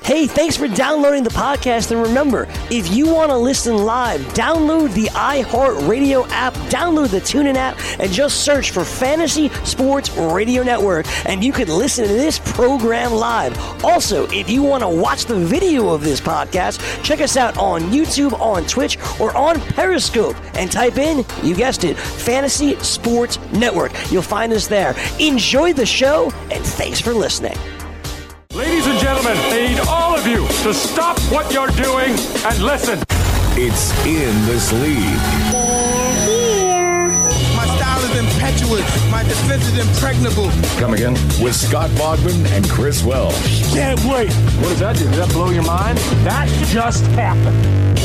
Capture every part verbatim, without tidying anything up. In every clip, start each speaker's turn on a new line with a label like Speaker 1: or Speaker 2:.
Speaker 1: Hey, thanks for downloading the podcast. And remember, if you want to listen live, download the iHeartRadio app, download the TuneIn app, and just search for Fantasy Sports Radio Network, and you can listen to this program live. Also, if you want to watch the video of this podcast, check us out on YouTube, on Twitch, or on Periscope, and type in, you guessed it, Fantasy Sports Network. You'll find us there. Enjoy the show, and thanks for listening.
Speaker 2: Ladies and gentlemen, I need all of you to stop what you're doing and listen.
Speaker 3: It's In This League.
Speaker 4: My style is impetuous. My defense is impregnable.
Speaker 3: Come again? With Scott Bogman and Chris Welsh.
Speaker 2: Can't wait. What does that do? Did that blow your mind? That just happened.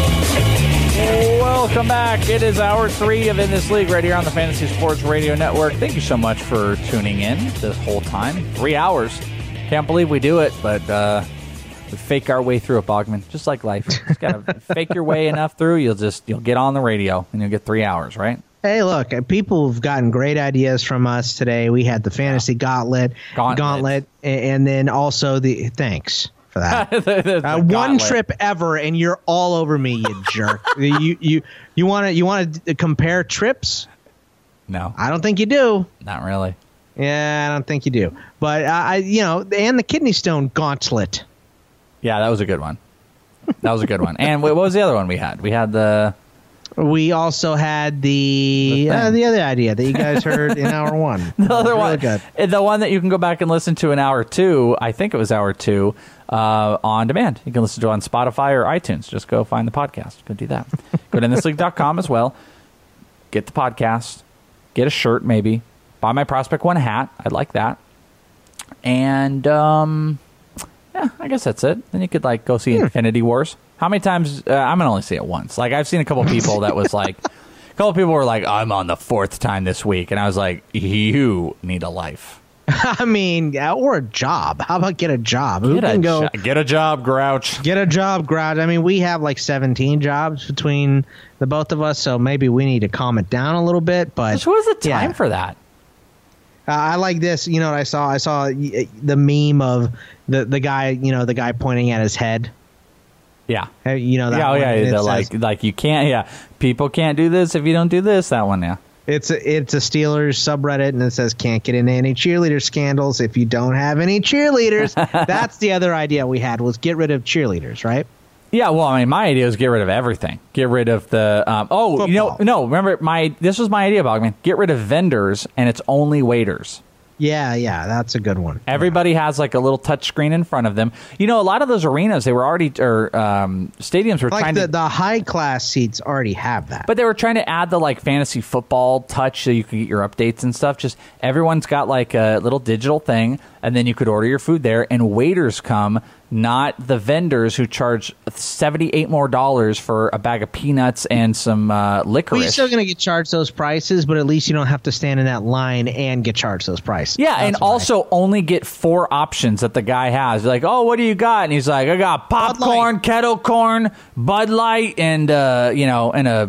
Speaker 5: Welcome back. It is hour three of In This League right here on the Fantasy Sports Radio Network. Thank you so much for tuning in this whole time. Three hours. Can't believe we do it, but uh, we fake our way through it, Bogman. Just like life. Just gotta fake your way enough through. You'll just you'll get on the radio and you'll get three hours, right?
Speaker 6: Hey, look, people have gotten great ideas from us today. We had the Fantasy yeah. Gauntlet,
Speaker 5: Gauntlet,
Speaker 6: Gauntlet, and then also the thanks for that. the, the uh, one trip ever, and you're all over me, you jerk. you you you want to you want to compare trips?
Speaker 5: No,
Speaker 6: I don't think you do.
Speaker 5: Not really.
Speaker 6: Yeah, I don't think you do. But, uh, I, you know, and the Kidney Stone Gauntlet.
Speaker 5: Yeah, that was a good one. That was a good one. And what was the other one we had? We had the...
Speaker 6: We also had the the, uh, the other idea that you guys heard in hour one.
Speaker 5: The other
Speaker 6: really
Speaker 5: one.
Speaker 6: Good.
Speaker 5: The one that you can go back and listen to in hour two, I think it was hour two, uh, on demand. You can listen to it on Spotify or iTunes. Just go find the podcast. Go do that. Go to in this league dot com as well. Get the podcast. Get a shirt, maybe. Buy my Prospect One hat. I'd like that. And, um, yeah, I guess that's it. Then you could, like, go see Infinity Wars. How many times? Uh, I'm going to only see it once. Like, I've seen a couple people that was like, a couple people were like, I'm on the fourth time this week. And I was like, you need a life.
Speaker 6: I mean, or a job. How about get a job? Who
Speaker 5: Get,
Speaker 6: can
Speaker 5: a,
Speaker 6: go,
Speaker 5: jo- get a job, Grouch.
Speaker 6: Get a job, Grouch. I mean, we have like seventeen jobs between the both of us, so maybe we need to calm it down a little bit. But
Speaker 5: who has the time
Speaker 6: yeah.
Speaker 5: for that?
Speaker 6: Uh, I like this. You know what I saw? I saw the meme of the, the guy, you know, the guy pointing at his head.
Speaker 5: Yeah.
Speaker 6: You know that
Speaker 5: yeah,
Speaker 6: one?
Speaker 5: Yeah, yeah.
Speaker 6: Says,
Speaker 5: like, like you can't, yeah. People can't do this if you don't do this, that one, yeah.
Speaker 6: It's a, it's a Steelers subreddit, and it says, can't get into any cheerleader scandals if you don't have any cheerleaders. That's the other idea we had, was get rid of cheerleaders, right?
Speaker 5: Yeah, well, I mean, my idea was get rid of everything. Get rid of the, um, oh, Football. you know, no, remember, my this was my idea, Bogman. Get rid of vendors, and it's only waiters.
Speaker 6: Yeah, yeah, that's a good one.
Speaker 5: Everybody
Speaker 6: yeah.
Speaker 5: has like a little touch screen in front of them. You know, a lot of those arenas, they were already, or um, stadiums were
Speaker 6: like
Speaker 5: trying
Speaker 6: the,
Speaker 5: to.
Speaker 6: The high class seats already have that.
Speaker 5: But they were trying to add the like fantasy football touch so you could get your updates and stuff. Just everyone's got like a little digital thing, and then you could order your food there, and waiters come, not the vendors who charge seventy-eight more dollars for a bag of peanuts and some uh, licorice.
Speaker 6: Well, you're still going to get charged those prices, but at least you don't have to stand in that line and get charged those prices.
Speaker 5: Yeah,
Speaker 6: That's
Speaker 5: and also only get four options that the guy has. You're like, oh, what do you got? And he's like, I got popcorn, kettle corn, Bud Light, and uh, you know, and a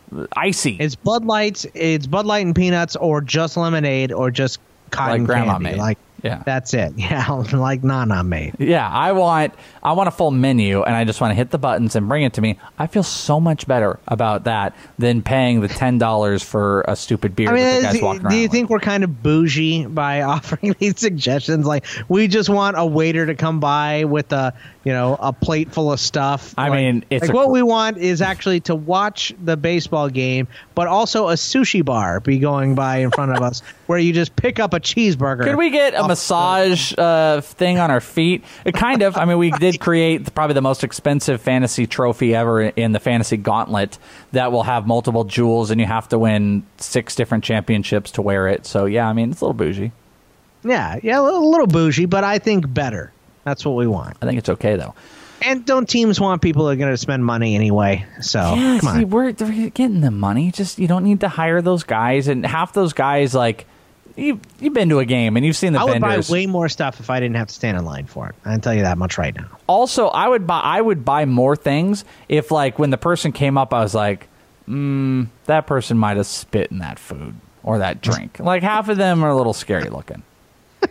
Speaker 5: icy.
Speaker 6: It's Bud Light, it's Bud Light and peanuts, or just lemonade, or just cotton
Speaker 5: like grandma
Speaker 6: candy.
Speaker 5: made.
Speaker 6: Like
Speaker 5: yeah,
Speaker 6: that's it. Yeah, like Nana made.
Speaker 5: Yeah, I want I want a full menu, and I just want to hit the buttons and bring it to me. I feel so much better about that than paying the ten dollars for a stupid beer
Speaker 6: I mean,
Speaker 5: that the guy's
Speaker 6: do,
Speaker 5: walking around.
Speaker 6: Do you
Speaker 5: with.
Speaker 6: think we're kind of bougie by offering these suggestions? Like, we just want a waiter to come by with a, you know, a plate full of stuff.
Speaker 5: I
Speaker 6: like,
Speaker 5: mean, it's
Speaker 6: like
Speaker 5: a,
Speaker 6: what we want is actually to watch the baseball game, but also a sushi bar be going by in front of us where you just pick up a cheeseburger.
Speaker 5: Could we get a massage uh, thing on our feet? It kind of. I mean, we did create probably the most expensive fantasy trophy ever in the Fantasy Gauntlet that will have multiple jewels, and you have to win six different championships to wear it. So, yeah, I mean, it's a little bougie.
Speaker 6: Yeah, yeah, a little, a little bougie, but I think better. That's what we want.
Speaker 5: I think it's okay, though.
Speaker 6: And don't teams want people that are going to spend money anyway? So,
Speaker 5: yeah,
Speaker 6: come
Speaker 5: see,
Speaker 6: on.
Speaker 5: we're, we're getting the money. Just you don't need to hire those guys, and half those guys, like, you, you've been to a game and you've seen the
Speaker 6: I would
Speaker 5: vendors.
Speaker 6: buy way more stuff if I didn't have to stand in line for it. I can tell you that much right now.
Speaker 5: Also, I would buy I would buy more things if, like, when the person came up, I was like, mm, that person might have spit in that food or that drink. Like, half of them are a little scary looking.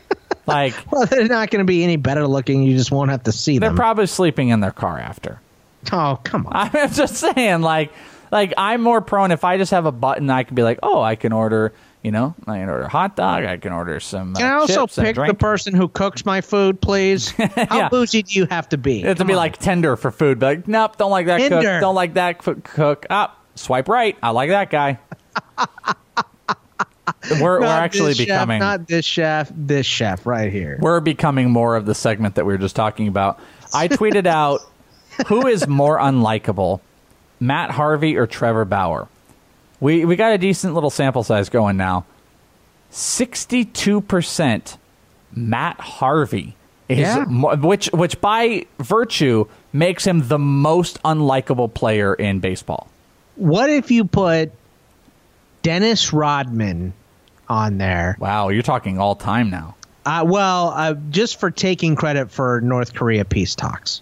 Speaker 5: Like,
Speaker 6: well, they're not going to be any better looking. You just won't have to see
Speaker 5: they're
Speaker 6: them.
Speaker 5: They're probably sleeping in their car after.
Speaker 6: Oh, come on.
Speaker 5: I'm just saying, like, like I'm more prone if I just have a button, I can be like, oh, I can order, you know, I can order a hot dog, I can order some. Uh,
Speaker 6: can I also
Speaker 5: chips and a
Speaker 6: pick the
Speaker 5: drink.
Speaker 6: person who cooks my food, please? How
Speaker 5: Yeah.
Speaker 6: bougie do you have to be?
Speaker 5: It have to
Speaker 6: Come
Speaker 5: be
Speaker 6: on.
Speaker 5: like tender for food. Be like, nope, don't like that
Speaker 6: Tender.
Speaker 5: cook. Don't like that cook. cook. Up, swipe right. I like that guy. We're, we're
Speaker 6: Not
Speaker 5: actually
Speaker 6: this chef,
Speaker 5: becoming
Speaker 6: not this chef, this chef right here.
Speaker 5: we're becoming more of the segment that we were just talking about. I tweeted out, who is more unlikable, Matt Harvey or Trevor Bauer? We we got a decent little sample size going now. sixty-two percent Matt Harvey is
Speaker 6: Yeah.
Speaker 5: mo- which which by virtue makes him the most unlikable player in baseball.
Speaker 6: What if you put Dennis Rodman on there?
Speaker 5: Wow, you're talking all time now.
Speaker 6: Uh, well, uh, just for taking credit for North Korea peace talks.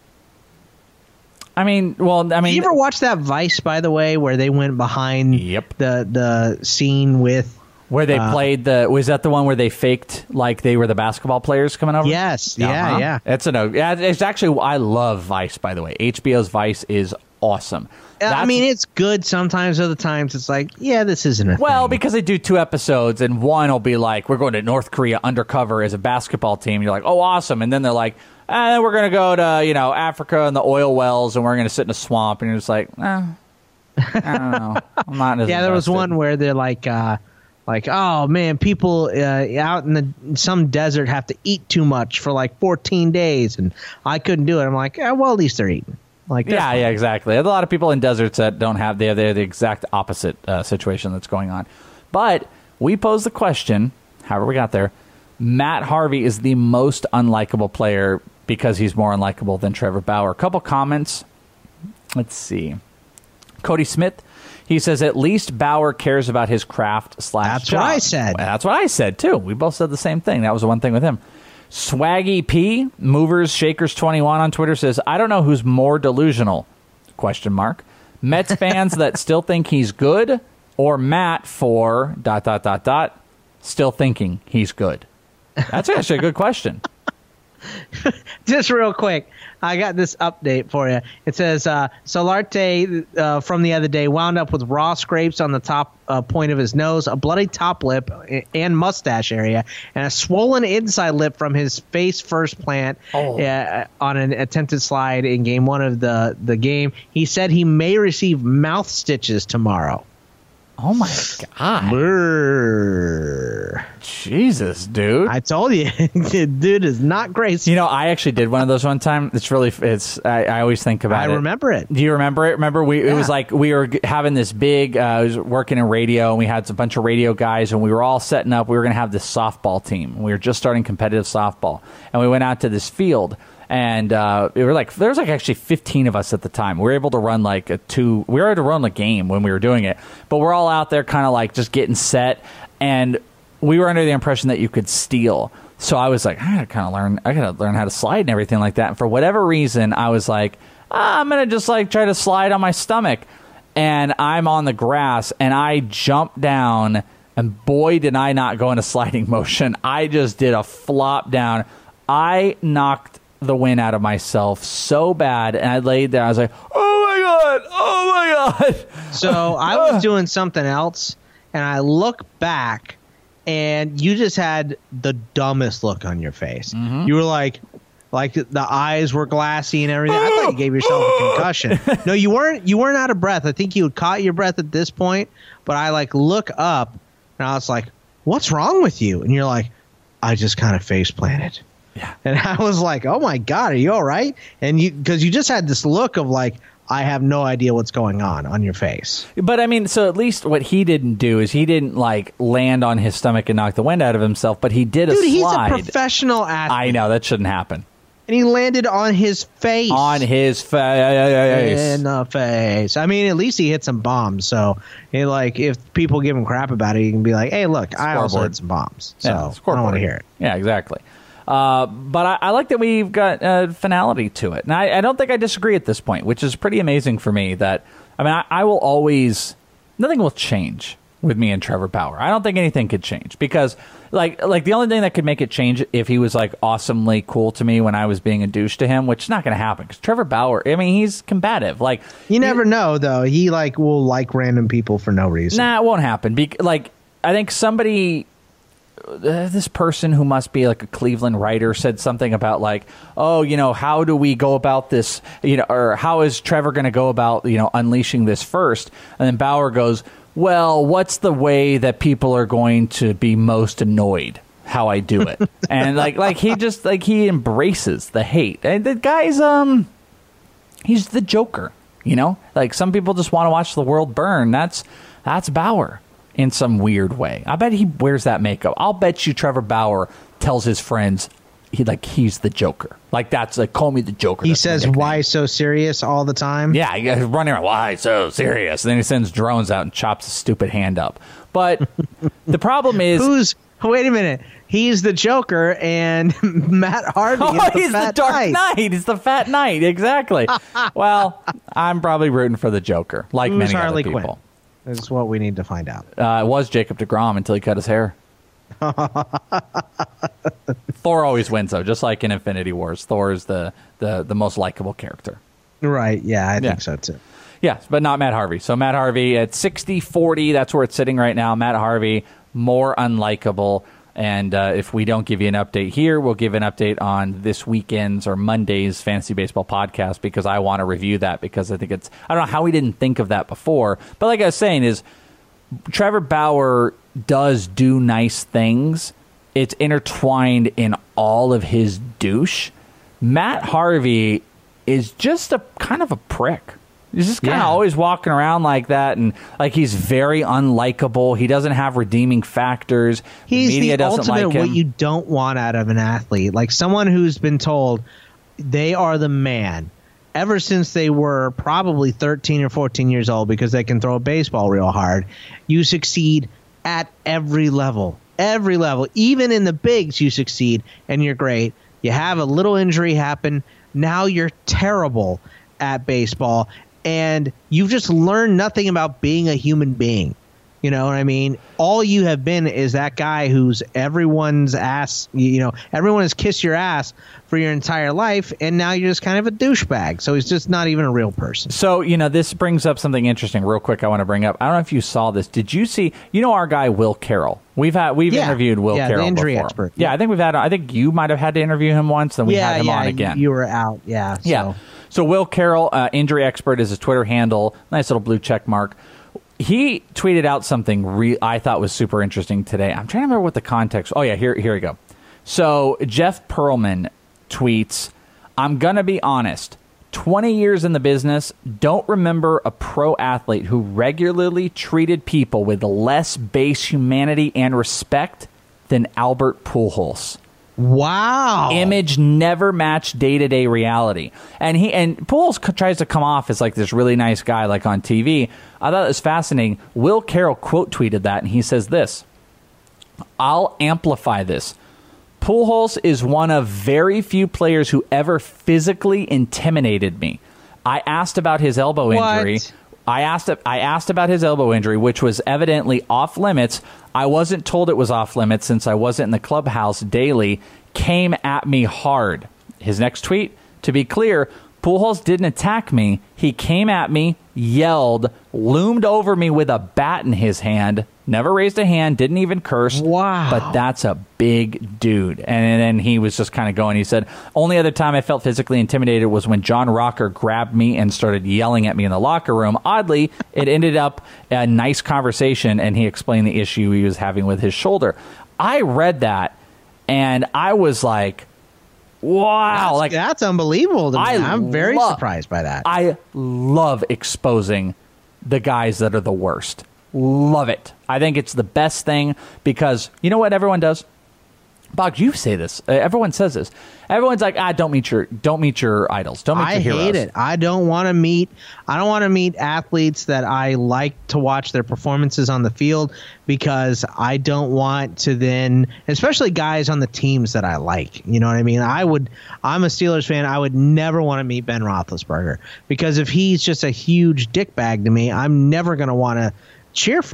Speaker 5: I mean, well, I mean,
Speaker 6: Did you ever watch that Vice, by the way, where they went behind
Speaker 5: Yep.
Speaker 6: the the scene with?
Speaker 5: where they
Speaker 6: uh,
Speaker 5: played the was that the one where they faked like they were the basketball players coming over?
Speaker 6: Yes, yeah,
Speaker 5: Uh-huh.
Speaker 6: yeah.
Speaker 5: It's a yeah. It's actually I love Vice. By the way, H B O's Vice is awesome.
Speaker 6: I
Speaker 5: That's-
Speaker 6: mean, it's good sometimes. Other times, it's like, yeah, this isn't a
Speaker 5: well,
Speaker 6: thing.
Speaker 5: because they do two episodes, and one will be like, we're going to North Korea undercover as a basketball team. You're like, oh, awesome. And then they're like, and then we're going to go to, you know, Africa and the oil wells, and we're going to sit in a swamp. And you're just like, eh, I don't know. I'm not as
Speaker 6: yeah, there was
Speaker 5: invested.
Speaker 6: one where they're like, uh, like, oh man, people uh, out in the in some desert have to eat too much for like fourteen days, and I couldn't do it. I'm like, eh, well, at least they're eating. Like, they're
Speaker 5: Yeah,
Speaker 6: fine.
Speaker 5: yeah, exactly. There's a lot of people in deserts that don't have, they're, they're the exact opposite uh, situation that's going on. But we posed the question, however we got there, Matt Harvey is the most unlikable player because he's more unlikable than Trevor Bauer. A couple comments. Let's see. Cody Smith, he says, at least Bauer cares about his craft slash
Speaker 6: That's
Speaker 5: job.
Speaker 6: what I said.
Speaker 5: Well, that's what I said, too. We both said the same thing. That was the one thing with him. Swaggy P, Movers Shakers twenty-one on Twitter says, I don't know who's more delusional, question mark. Mets fans that still think he's good, or Matt for dot, dot, dot, dot, still thinking he's good. That's actually a good question.
Speaker 6: Just real quick, I got this update for you. It says uh, Solarte uh, from the other day wound up with raw scrapes on the top uh, point of his nose, a bloody top lip and mustache area, and a swollen inside lip from his face first plant
Speaker 5: Oh.
Speaker 6: uh, on an attempted slide in game one of the, the game. He said he may receive mouth stitches tomorrow.
Speaker 5: Oh, my God.
Speaker 6: Brrr.
Speaker 5: Jesus, dude.
Speaker 6: I told you, dude is not graceful.
Speaker 5: You know, I actually did one of those one time. It's really, it's, I, I always think about
Speaker 6: I
Speaker 5: it.
Speaker 6: remember it.
Speaker 5: Do you remember it? Remember, we it was
Speaker 6: Yeah.
Speaker 5: like we were g- having this big, uh, I was working in radio, and we had a bunch of radio guys, and we were all setting up. We were going to have this softball team. We were just starting competitive softball, and we went out to this field. And uh, we were like, there was like actually fifteen of us at the time. We were able to run like a two, we were able to run a game when we were doing it. But we're all out there kind of like just getting set. And we were under the impression that you could steal. So I was like, I gotta kind of learn, I gotta learn how to slide and everything like that. And for whatever reason, I was like, ah, I'm gonna just like try to slide on my stomach. And I'm on the grass and I jump down. And boy, did I not go into sliding motion. I just did a flop down. I knocked the wind out of myself so bad, and I laid there. I was like, "Oh my god! Oh my god!"
Speaker 6: So I was doing something else, and I look back, and you just had the dumbest look on your face.
Speaker 5: Mm-hmm.
Speaker 6: You were like, like the eyes were glassy and everything. I thought you gave yourself a concussion. No, you weren't. You weren't out of breath. I think you had caught your breath at this point. But I like look up, and I was like, "What's wrong with you?" And you're like, "I just kind of face planted."
Speaker 5: Yeah.
Speaker 6: And I was like, "Oh my god, are you all right?" And you, because you just had this look of like, I have no idea what's going on on your face.
Speaker 5: But I mean, so at least what he didn't do is he didn't like land on his stomach and knock the wind out of himself, but he did a
Speaker 6: Dude,
Speaker 5: slide.
Speaker 6: he's a professional athlete.
Speaker 5: I know that shouldn't happen.
Speaker 6: And he landed on his face.
Speaker 5: On his face.
Speaker 6: In the face. I mean, at least he hit some bombs. So, he, like, if people give him crap about it, he can be like, "Hey, look, I also
Speaker 5: Scoreboard.
Speaker 6: hit some bombs." So,
Speaker 5: Yeah,
Speaker 6: I don't
Speaker 5: scoreboard.
Speaker 6: want to hear it.
Speaker 5: Yeah, exactly. Uh, but I, I like that we've got uh, finality to it. And I, I don't think I disagree at this point, which is pretty amazing for me that, I mean, I, I will always, nothing will change with me and Trevor Bauer. I don't think anything could change because, like, like the only thing that could make it change if he was like awesomely cool to me when I was being a douche to him, which is not going to happen because Trevor Bauer. I mean, he's combative. Like,
Speaker 6: you never
Speaker 5: he,
Speaker 6: know though. He like will like random people for no reason.
Speaker 5: Nah, it won't happen. Be- like, I think somebody. Uh, this person who must be like a Cleveland writer said something about like, oh, you know, how do we go about this, you know, or how is Trevor going to go about, you know, unleashing this first? And then Bauer goes, well, what's the way that people are going to be most annoyed how I do it? And like, like he just like he embraces the hate. And the guy's um, he's the Joker, you know, like some people just want to watch the world burn. That's that's Bauer. In some weird way. I bet he wears that makeup. I'll bet you Trevor Bauer tells his friends he like he's the Joker. Like that's like call me the Joker.
Speaker 6: He
Speaker 5: That's
Speaker 6: says why so serious all the time.
Speaker 5: Yeah, he's running around, why so serious? And then he sends drones out and chops his stupid hand up. But the problem is
Speaker 6: Who's wait a minute. He's the Joker and Matt Harvey
Speaker 5: Oh,
Speaker 6: is the
Speaker 5: he's
Speaker 6: Fat
Speaker 5: the Dark
Speaker 6: Knight.
Speaker 5: Knight. He's the Fat Knight. Exactly. Well, I'm probably rooting for the Joker, like
Speaker 6: Who's
Speaker 5: many
Speaker 6: Harley
Speaker 5: other people.
Speaker 6: Quinn? This is what we need to find out.
Speaker 5: Uh, it was Jacob deGrom until he cut his hair. Thor always wins, though, just like in Infinity Wars. Thor is the, the, the most likable character.
Speaker 6: Right. Yeah, I
Speaker 5: Yeah.
Speaker 6: think so, too.
Speaker 5: Yes, but not Matt Harvey. So Matt Harvey at sixty forty, that's where it's sitting right now. Matt Harvey, more unlikable. And uh, if we don't give you an update here, we'll give an update on this weekend's or Monday's Fantasy Baseball podcast because I want to review that because I think it's, I don't know how we didn't think of that before. But like I was saying is Trevor Bauer does do nice things. It's intertwined in all of his douche. Matt Harvey is just a kind of a prick. He's just kind of
Speaker 6: Yeah.
Speaker 5: always walking around like that, and like he's very unlikable. He doesn't have redeeming factors.
Speaker 6: He's
Speaker 5: the media
Speaker 6: the
Speaker 5: doesn't
Speaker 6: ultimate
Speaker 5: like him.
Speaker 6: what you don't want out of an athlete. Like someone who's been told they are the man ever since they were probably thirteen or fourteen years old because they can throw a baseball real hard. You succeed at every level. Every level. Even in the bigs you succeed and you're great. You have a little injury happen. Now you're terrible at baseball. And you've just learned nothing about being a human being. You know what I mean? All you have been is that guy who's everyone's ass. You know, everyone has kissed your ass for your entire life, and now you're just kind of a douchebag. So he's just not even a real person.
Speaker 5: So, you know, this brings up something interesting real quick I want to bring up. I don't know if you saw this. Did you see, you know, our guy, Will Carroll? We've had, we've
Speaker 6: Yeah.
Speaker 5: interviewed Will
Speaker 6: Yeah, the
Speaker 5: Carroll
Speaker 6: injury
Speaker 5: before.
Speaker 6: expert.
Speaker 5: Yeah,
Speaker 6: Yeah.
Speaker 5: I think we've had, I think you might have had to interview him once, and we
Speaker 6: yeah,
Speaker 5: had him
Speaker 6: yeah,
Speaker 5: on again.
Speaker 6: You were out. Yeah. So.
Speaker 5: Yeah. So Will Carroll, uh, injury expert, is his Twitter handle. Nice little blue check mark. He tweeted out something re- I thought was super interesting today. I'm trying to remember what the context. Oh yeah, here here we go. So Jeff Pearlman tweets, "I'm gonna be honest. twenty years in the business, don't remember a pro athlete who regularly treated people with less base humanity and respect than Albert Pujols."
Speaker 6: Wow.
Speaker 5: Image never matched day-to-day reality. And he and Pujols c- tries to come off as like this really nice guy like on T V. I thought it was fascinating. Will Carroll quote tweeted that, and he says this, "I'll amplify this. Pujols is one of very few players who ever physically intimidated me. I asked about his elbow injury.
Speaker 6: What?
Speaker 5: I asked I asked about his elbow injury, which was evidently off limits. I wasn't told it was off limits since I wasn't in the clubhouse daily. Came at me hard." His next tweet, "To be clear, Pujols didn't attack me. He came at me, yelled, loomed over me with a bat in his hand, never raised a hand, didn't even curse.
Speaker 6: Wow.
Speaker 5: But that's a big dude." And then he was just kind of going. He said, "Only other time I felt physically intimidated was when John Rocker grabbed me and started yelling at me in the locker room. Oddly, it ended up a nice conversation," and he explained the issue he was having with his shoulder. I read that, and I was like, wow.
Speaker 6: That's,
Speaker 5: like
Speaker 6: that's unbelievable to me.
Speaker 5: I
Speaker 6: I'm very
Speaker 5: lo-
Speaker 6: surprised by that.
Speaker 5: I love exposing the guys that are the worst. Love it. I think it's the best thing because you know what everyone does? Boggs, you say this. Uh, everyone says this. Everyone's like, ah, don't meet your, don't meet your idols. Don't meet
Speaker 6: I
Speaker 5: your heroes.
Speaker 6: hate it. I don't want to meet. I don't want to meet athletes that I like to watch their performances on the field because I don't want to then, especially guys on the teams that I like. You know what I mean? I would. I'm a Steelers fan. I would never want to meet Ben Roethlisberger because if he's just a huge dickbag to me, I'm never going to want to cheer for him.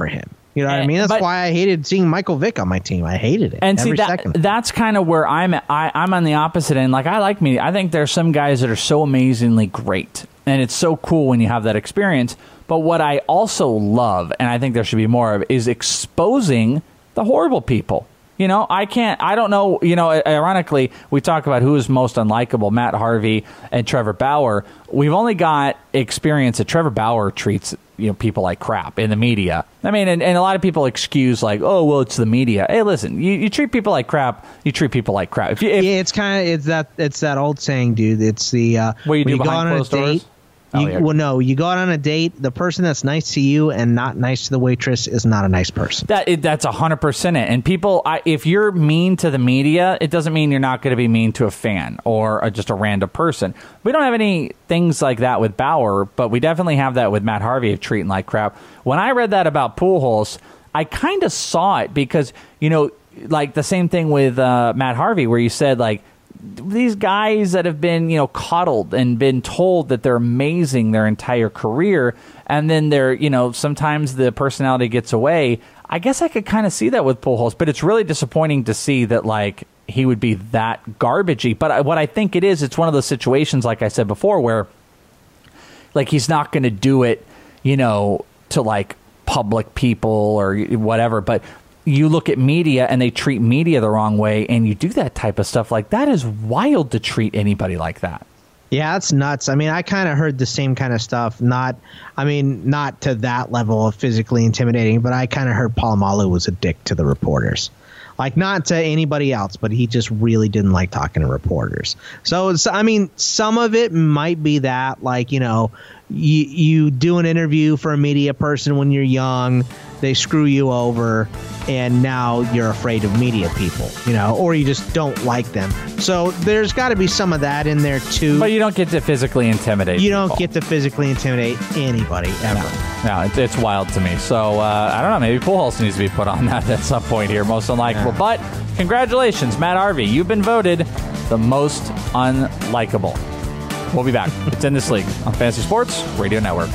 Speaker 6: You know what I mean? That's
Speaker 5: but,
Speaker 6: why I hated seeing Michael Vick on my team. I hated it.
Speaker 5: And
Speaker 6: every
Speaker 5: see, that,
Speaker 6: second.
Speaker 5: that's kind of where I'm at. I, I'm on the opposite end. Like, I like media. I think there's some guys that are so amazingly great. And it's so cool when you have that experience. But what I also love, and I think there should be more of, is exposing the horrible people. You know, I can't, I don't know, you know, ironically, we talk about who is most unlikable, Matt Harvey and Trevor Bauer. We've only got experience that Trevor Bauer treats, you know, people like crap in the media. I mean, and, and a lot of people excuse like, oh, well, it's the media. Hey, listen, you, you treat people like crap, you treat people like crap. If you, if,
Speaker 6: yeah, it's kind of, it's that, it's that old saying, dude. It's the, uh,
Speaker 5: what you do
Speaker 6: when you go
Speaker 5: behind
Speaker 6: on a
Speaker 5: closed doors?
Speaker 6: date,
Speaker 5: Oh,
Speaker 6: You,
Speaker 5: yeah.
Speaker 6: Well, no, you go out on a date. The person that's nice to you and not nice to the waitress is not a nice person.
Speaker 5: That it, that's a hundred percent it. And people, I, if you're mean to the media, it doesn't mean you're not going to be mean to a fan or a, just a random person. We don't have any things like that with Bauer, but we definitely have that with Matt Harvey of treating like crap. When I read that about Pujols, I kind of saw it because, you know, like the same thing with uh, Matt Harvey, where you said like, these guys that have been, you know, coddled and been told that they're amazing their entire career, and then they're, you know, sometimes the personality gets away. I guess I could kind of see that with Pujols, but it's really disappointing to see that, like, he would be that garbagey. But I, what I think it is, it's one of those situations, like I said before, where, like, he's not going to do it, you know, to, like, public people or whatever, but you look at media and they treat media the wrong way, and you do that type of stuff. Like, that is wild to treat anybody like that.
Speaker 6: Yeah, that's nuts. I mean, I kind of heard the same kind of stuff. Not, I mean, not to that level of physically intimidating, but I kind of heard Palomalu was a dick to the reporters. Like, not to anybody else, but he just really didn't like talking to reporters. So, it's, I mean, some of it might be that, like, you know, you, you do an interview for a media person when you're young, they screw you over, and now you're afraid of media people, you know, or you just don't like them. So there's got to be some of that in there, too.
Speaker 5: But you don't get to physically intimidate
Speaker 6: You
Speaker 5: people.
Speaker 6: don't get to physically intimidate anybody, ever.
Speaker 5: No, no it's, it's wild to me. So, uh, I don't know, maybe Pujols needs to be put on that at some point here, most unlikable. Yeah. But congratulations, Matt Harvey. You've been voted the most unlikable. We'll be back. It's In This League on Fantasy Sports Radio Network.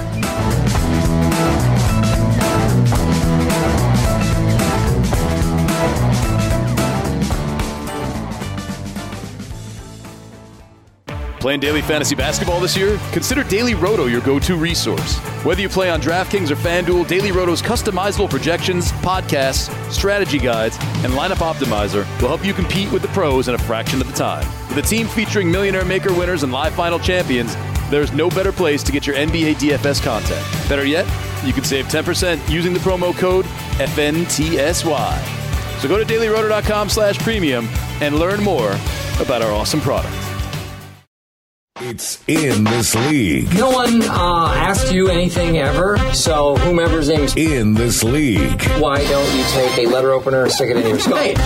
Speaker 7: Playing daily fantasy basketball this year? Consider Daily Roto your go-to resource. Whether you play on DraftKings or FanDuel, Daily Roto's customizable projections, podcasts, strategy guides, and lineup optimizer will help you compete with the pros in a fraction of the time. With a team featuring Millionaire Maker winners and live final champions, there's no better place to get your N B A D F S content. Better yet, you can save ten percent using the promo code F N T S Y. So go to dailyroto.com slash premium and learn more about our awesome product.
Speaker 3: It's In This League.
Speaker 8: No one uh, asked you anything ever, so whomever's name is
Speaker 3: In This League.
Speaker 8: Why don't you take a letter opener and stick it in your skull? Hey.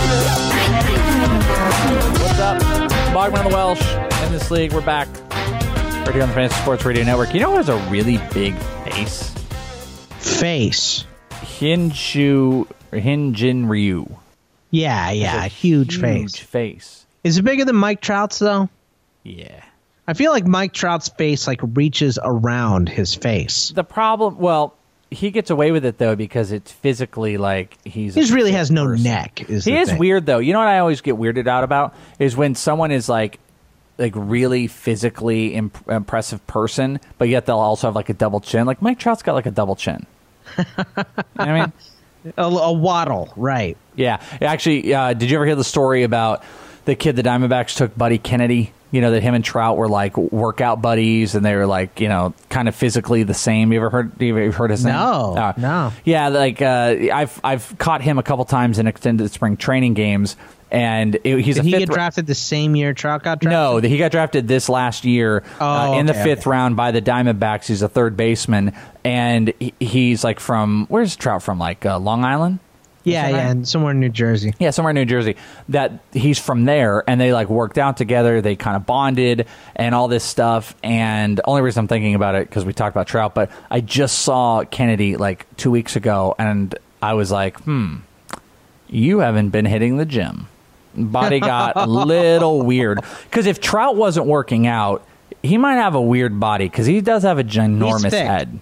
Speaker 5: What's up? Bogman and the Welsh. In This League, we're back. Right here on the Fantasy Sports Radio Network. You know who has a really big face?
Speaker 6: Face.
Speaker 5: Hinshu, Hinjin Ryu.
Speaker 6: Yeah, yeah, huge,
Speaker 5: huge
Speaker 6: face.
Speaker 5: face.
Speaker 6: Is it bigger than Mike Trout's, though?
Speaker 5: Yeah.
Speaker 6: I feel like Mike Trout's face like reaches around his face.
Speaker 5: The problem, well, he gets away with it though because it's physically like he's.
Speaker 6: He just really has no
Speaker 5: person.
Speaker 6: neck. Is
Speaker 5: he
Speaker 6: the
Speaker 5: is
Speaker 6: thing.
Speaker 5: weird though. You know what I always get weirded out about is when someone is like, like really physically imp- impressive person, but yet they'll also have like a double chin. Like Mike Trout's got like a double chin. You know what I mean?
Speaker 6: A, a waddle, right?
Speaker 5: Yeah. Actually, uh, did you ever hear the story about the kid the Diamondbacks took, Buddy Kennedy? You know, that him and Trout were like workout buddies, and they were like, you know, kind of physically the same. You ever heard? You ever heard his name?
Speaker 6: No,
Speaker 5: uh,
Speaker 6: no.
Speaker 5: Yeah, like uh, I've I've caught him a couple times in extended spring training games, and it, he's
Speaker 6: Did
Speaker 5: a
Speaker 6: he
Speaker 5: fifth
Speaker 6: get drafted the same year Trout got drafted?
Speaker 5: No, he got drafted this last year
Speaker 6: oh,
Speaker 5: uh, in
Speaker 6: okay,
Speaker 5: the fifth
Speaker 6: okay.
Speaker 5: round by the Diamondbacks. He's a third baseman, and he, he's like from where's Trout from? Like uh, Long Island.
Speaker 6: Yeah,
Speaker 5: right?
Speaker 6: yeah, and somewhere in New Jersey.
Speaker 5: Yeah, somewhere in New Jersey. That he's from there, and they like worked out together. They kind of bonded and all this stuff. And only reason I'm thinking about it because we talked about Trout, but I just saw Kennedy like two weeks ago, and I was like, hmm, you haven't been hitting the gym. Body got a little weird because if Trout wasn't working out, he might have a weird body because he does have a ginormous head.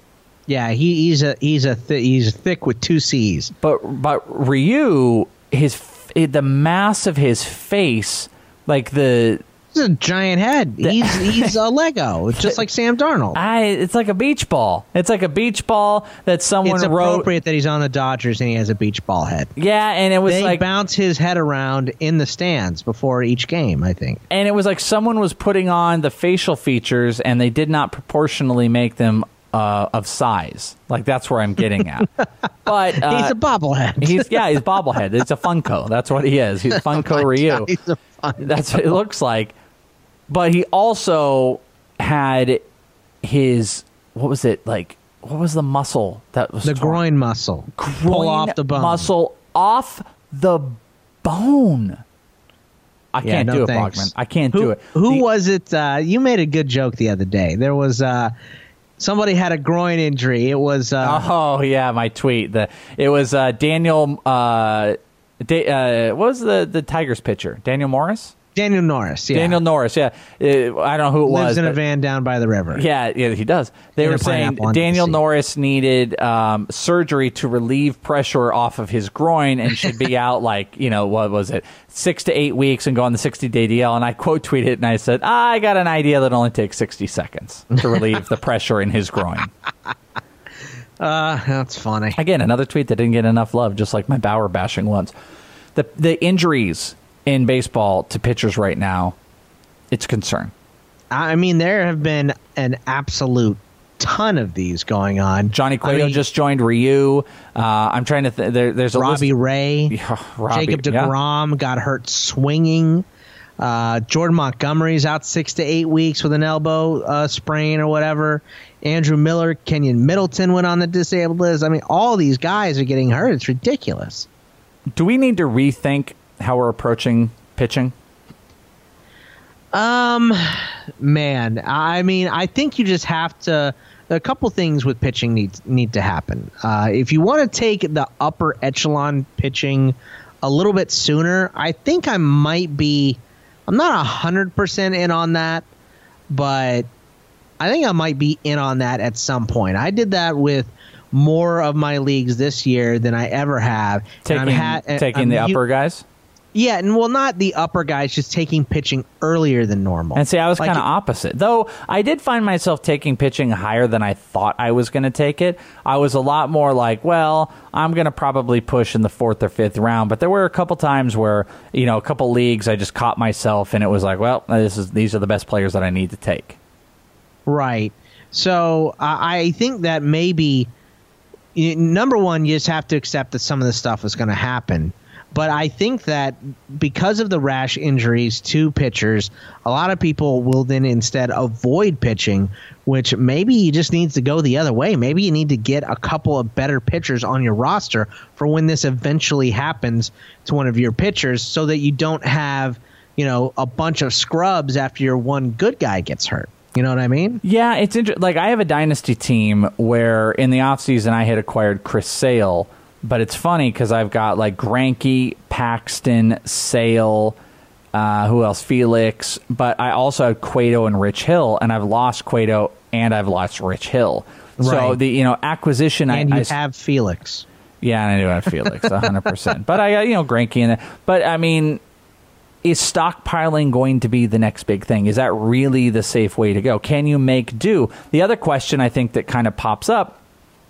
Speaker 6: Yeah, he, he's a he's a th- he's thick with two C's.
Speaker 5: But but Ryu, his the mass of his face, like the
Speaker 6: He's a giant head. He's he's a Lego, just like Sam Darnold.
Speaker 5: I it's like a beach ball. It's like a beach ball that someone
Speaker 6: It's
Speaker 5: wrote.
Speaker 6: appropriate that he's on the Dodgers and he has a beach ball head.
Speaker 5: Yeah, and it was
Speaker 6: They
Speaker 5: like
Speaker 6: bounce his head around in the stands before each game, I think.
Speaker 5: and it was like someone was putting on the facial features and they did not proportionally make them uh, of size. Like that's where I'm getting at. But uh,
Speaker 6: He's a bobblehead.
Speaker 5: He's yeah, he's bobblehead. It's a Funko. That's what he is. He's Funko Ryu.
Speaker 6: He's a fun-
Speaker 5: That's what it looks like. But he also had his what was it like? What was the muscle that was
Speaker 6: the
Speaker 5: torn?
Speaker 6: groin muscle.
Speaker 5: Groin
Speaker 6: Pull off the bone.
Speaker 5: muscle off the bone. I
Speaker 6: Yeah,
Speaker 5: can't
Speaker 6: no
Speaker 5: do it,
Speaker 6: thanks.
Speaker 5: Bogman. I can't
Speaker 6: who,
Speaker 5: do it.
Speaker 6: Who
Speaker 5: The-
Speaker 6: was it? Uh, you made a good joke the other day. There was uh, somebody had a groin injury. It was uh,
Speaker 5: Oh yeah, my tweet. The it was uh, Daniel. Uh, da- uh, what was the the Tigers pitcher? Daniel Morris.
Speaker 6: Daniel Norris. Yeah.
Speaker 5: Daniel Norris. Yeah, Uh, I don't know who it
Speaker 6: lives
Speaker 5: was.
Speaker 6: in a
Speaker 5: but-
Speaker 6: van down by the river.
Speaker 5: Yeah, yeah, he does. They
Speaker 6: In
Speaker 5: were
Speaker 6: a
Speaker 5: saying
Speaker 6: pineapple on
Speaker 5: Daniel
Speaker 6: D C.
Speaker 5: Norris needed um, surgery to relieve pressure off of his groin and should be out like, you know, what was it, six to eight weeks and go on the sixty-day D L. And I quote tweeted and I said, ah, I got an idea that only takes sixty seconds to relieve the pressure in his groin.
Speaker 6: Uh, that's funny.
Speaker 5: Again, another tweet that didn't get enough love, just like my Bauer bashing ones. The, the injuries in baseball to pitchers right now, it's a concern.
Speaker 6: I mean, there have been an absolute ton of these going on.
Speaker 5: Johnny Cueto
Speaker 6: I mean,
Speaker 5: just joined Ryu. Uh, I'm trying to. Th- there, there's a
Speaker 6: Robbie
Speaker 5: list-
Speaker 6: Ray,
Speaker 5: Yeah, Robbie,
Speaker 6: Jacob
Speaker 5: yeah.
Speaker 6: deGrom got hurt swinging. Uh, Jordan Montgomery's out six to eight weeks with an elbow uh, sprain or whatever. Andrew Miller, Kenyon Middleton went on the disabled list. I mean, all these guys are getting hurt. It's ridiculous.
Speaker 5: Do we need to rethink how we're approaching pitching?
Speaker 6: Um, man, I mean, I think you just have to. A couple things with pitching need need to happen. Uh, if you want to take the upper echelon pitching a little bit sooner, I think I might be. I'm not a hundred percent in on that, but I think I might be in on that at some point. I did that with more of my leagues this year than I ever have. And I'm
Speaker 5: Taking,
Speaker 6: ha-
Speaker 5: taking
Speaker 6: I'm
Speaker 5: the
Speaker 6: u-
Speaker 5: upper guys?
Speaker 6: Yeah, and well, not the upper guys, just taking pitching earlier than normal.
Speaker 5: And see, I was
Speaker 6: Like,
Speaker 5: kind of opposite. Though I did find myself taking pitching higher than I thought I was going to take it. I was a lot more like, well, I'm going to probably push in the fourth or fifth round. But there were a couple times where, you know, a couple leagues I just caught myself and it was like, well, this is these are the best players that I need to take.
Speaker 6: Right. So uh, I think that maybe, y- number one, you just have to accept that some of this stuff is going to happen. But I think that because of the rash injuries to pitchers, a lot of people will then instead avoid pitching, which maybe you just needs to go the other way. Maybe you need to get a couple of better pitchers on your roster for when this eventually happens to one of your pitchers so that you don't have, you know, a bunch of scrubs after your one good guy gets hurt. You know what I mean?
Speaker 5: Yeah, it's inter- like I have a dynasty team where in the offseason I had acquired Chris Sale. But it's funny because I've got like Greinke, Paxton, Sale, uh, who else? Felix. But I also have Cueto and Rich Hill, and I've lost Cueto and I've lost Rich Hill. So
Speaker 6: Right.
Speaker 5: the you know acquisition.
Speaker 6: And
Speaker 5: I,
Speaker 6: you
Speaker 5: I,
Speaker 6: have Felix.
Speaker 5: yeah, and I do have Felix, one hundred percent. But I got you know Greinke in there. But I mean, is stockpiling going to be the next big thing? Is that really the safe way to go? Can you make do? The other question I think that kind of pops up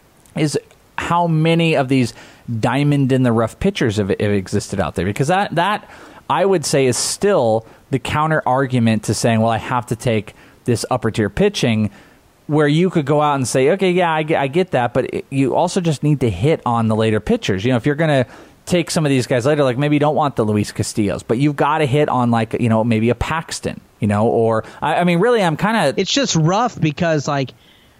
Speaker 5: is how many of these diamond in the rough pitchers have, have existed out there? Because that, that I would say is still the counter argument to saying, well, I have to take this upper tier pitching, where you could go out and say, okay, yeah, I get, I get that, but it, you also just need to hit on the later pitchers. You know, if you're going to take some of these guys later, like maybe you don't want the Luis Castillos, but you've got to hit on like, you know, maybe a Paxton, you know, or I, I mean, really, I'm kind of.
Speaker 6: It's just rough because like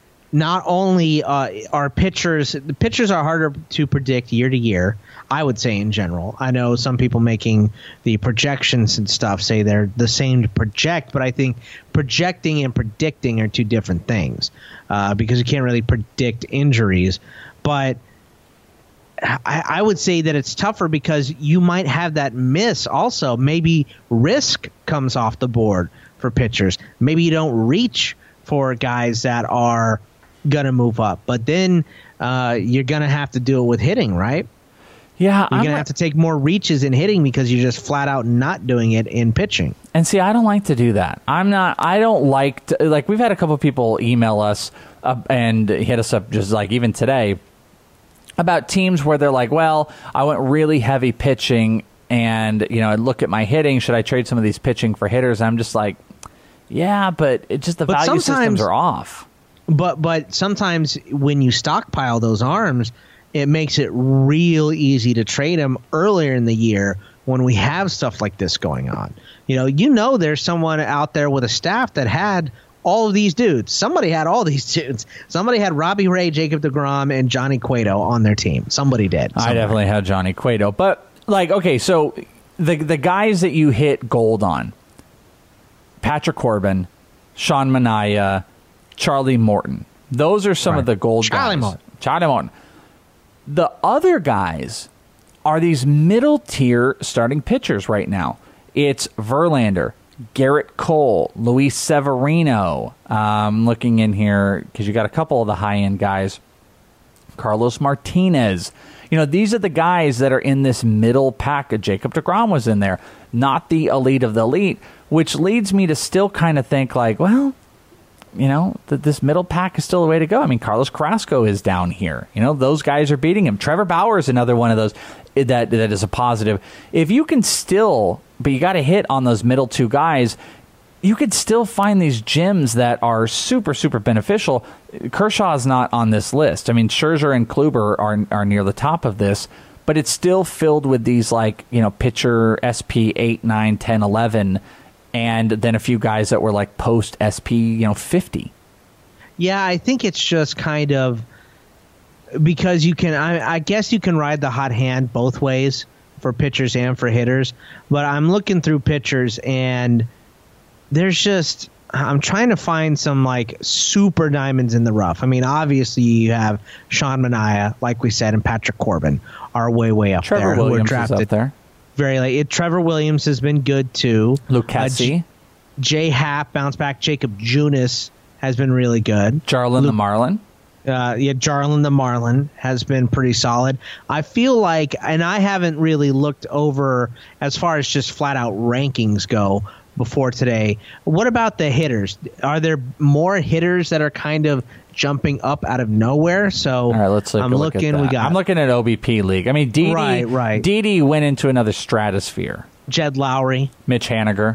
Speaker 6: not only uh, are pitchers, the pitchers are harder to predict year to year, I would say in general. I know some people making the projections and stuff say they're the same to project, but I think projecting and predicting are two different things uh, because you can't really predict injuries. But I, I would say that it's tougher because you might have that miss also. Maybe risk comes off the board for pitchers. Maybe you don't reach for guys that are going to move up. But then uh, you're going to have to do it with hitting, right?
Speaker 5: Yeah,
Speaker 6: you're going to have to take more reaches in hitting because you're just flat out not doing it in pitching.
Speaker 5: And see, I don't like to do that. I'm not. I don't like to, like we've had a couple of people email us uh, and hit us up just like even today about teams where they're like, well, I went really heavy pitching and, you know, I look at my hitting. Should I trade some of these pitching for hitters? And I'm just like, yeah, but it just the
Speaker 6: but
Speaker 5: value systems are off.
Speaker 6: But but sometimes when you stockpile those arms, it makes it real easy to trade them earlier in the year when we have stuff like this going on. You know, you know, there's someone out there with a staff that had all of these dudes. Somebody had all these dudes. Somebody had Robbie Ray, Jacob deGrom, and Johnny Cueto on their team. Somebody did. Somebody.
Speaker 5: I definitely had Johnny Cueto. But, like, okay, so the the guys that you hit gold on, Patrick Corbin, Sean Manaea, Charlie Morton. Those are some
Speaker 6: right.
Speaker 5: of the gold
Speaker 6: Charlie
Speaker 5: guys.
Speaker 6: Morton.
Speaker 5: Charlie Morton. The other guys are these middle-tier starting pitchers right now. It's Verlander, Garrett Cole, Luis Severino. Um, looking in here, because you got a couple of the high-end guys. Carlos Martinez. You know, these are the guys that are in this middle pack. Jacob deGrom was in there, not the elite of the elite, which leads me to still kind of think like, well, you know, that this middle pack is still the way to go. I mean, Carlos Carrasco is down here. You know, those guys are beating him. Trevor Bauer is another one of those that that is a positive. If you can still, but you got to hit on those middle two guys, you could still find these gems that are super, super beneficial. Kershaw is not on this list. I mean, Scherzer and Kluber are are near the top of this, but it's still filled with these, like, you know, pitcher S P eight, nine, ten, eleven, and then a few guys that were like post S P, you know, fifty.
Speaker 6: Yeah, I think it's just kind of because you can, I, I guess you can ride the hot hand both ways for pitchers and for hitters. But I'm looking through pitchers and there's just, I'm trying to find some like super diamonds in the rough. I mean, obviously you have Sean Manaea, like we said, and Patrick Corbin are way, way up
Speaker 5: Trevor
Speaker 6: there.
Speaker 5: Williams
Speaker 6: who were drafted
Speaker 5: is up there.
Speaker 6: Very late. It, Trevor Williams has been good too.
Speaker 5: Lucchesi.
Speaker 6: Uh, J Happ, bounce back. Jacob Junis has been really good.
Speaker 5: Jarlin
Speaker 6: Lu-
Speaker 5: the Marlin.
Speaker 6: Uh, yeah, Jarlin the Marlin has been pretty solid. I feel like, and I haven't really looked over as far as just flat out rankings go before today. What about the hitters? Are there more hitters that are kind of jumping up out of nowhere? So
Speaker 5: all right, let's look,
Speaker 6: I'm
Speaker 5: look
Speaker 6: looking.
Speaker 5: At that.
Speaker 6: We got.
Speaker 5: I'm looking at O B P League. I mean, Didi.
Speaker 6: Right, right.
Speaker 5: Didi went into another stratosphere.
Speaker 6: Jed Lowry,
Speaker 5: Mitch Haniger.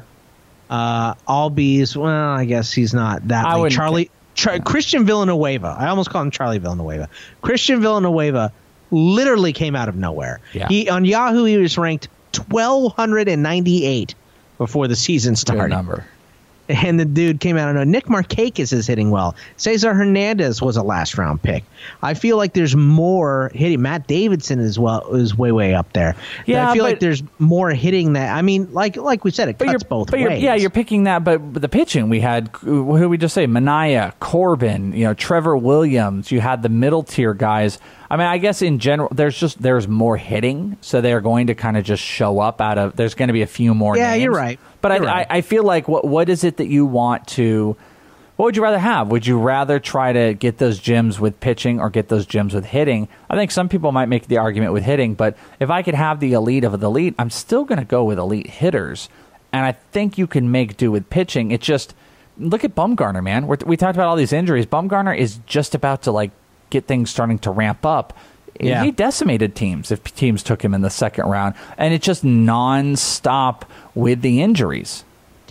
Speaker 6: uh, Albies. Well, I guess he's not that.
Speaker 5: I
Speaker 6: late.
Speaker 5: wouldn't
Speaker 6: Charlie. Char- Christian Villanueva. I almost call him Charlie Villanueva. Christian Villanueva literally came out of nowhere.
Speaker 5: Yeah.
Speaker 6: He on Yahoo he was ranked twelve ninety-eight before the season
Speaker 5: Good
Speaker 6: started.
Speaker 5: number.
Speaker 6: And the dude came out of nowhere. Nick Markakis is hitting well. Cesar Hernandez was a last round pick. I feel like there's more hitting. Matt Davidson is well is way way up there.
Speaker 5: Yeah,
Speaker 6: I feel
Speaker 5: but-
Speaker 6: like there's more hitting that. I mean, like like we said, it
Speaker 5: But
Speaker 6: cuts
Speaker 5: you're,
Speaker 6: both
Speaker 5: but you're,
Speaker 6: ways.
Speaker 5: yeah, you're picking that, but, but the pitching we had, who did we just say? Manaea, Corbin, you know, Trevor Williams. You had the middle tier guys. I mean, I guess in general, there's just there's more hitting, so they're going to kind of just show up out of. There's going to be a few more.
Speaker 6: Yeah,
Speaker 5: names.
Speaker 6: you're right.
Speaker 5: But
Speaker 6: You're
Speaker 5: I,
Speaker 6: right.
Speaker 5: I I feel like what what is it that you want to? What would you rather have? Would you rather try to get those gems with pitching or get those gems with hitting? I think some people might make the argument with hitting, but if I could have the elite of the elite, I'm still going to go with elite hitters. And I think you can make do with pitching. It just, look at Bumgarner, man. We're, we talked about all these injuries. Bumgarner is just about to like get things starting to ramp up.
Speaker 6: Yeah.
Speaker 5: He decimated teams if teams took him in the second round. And it's just nonstop with the injuries.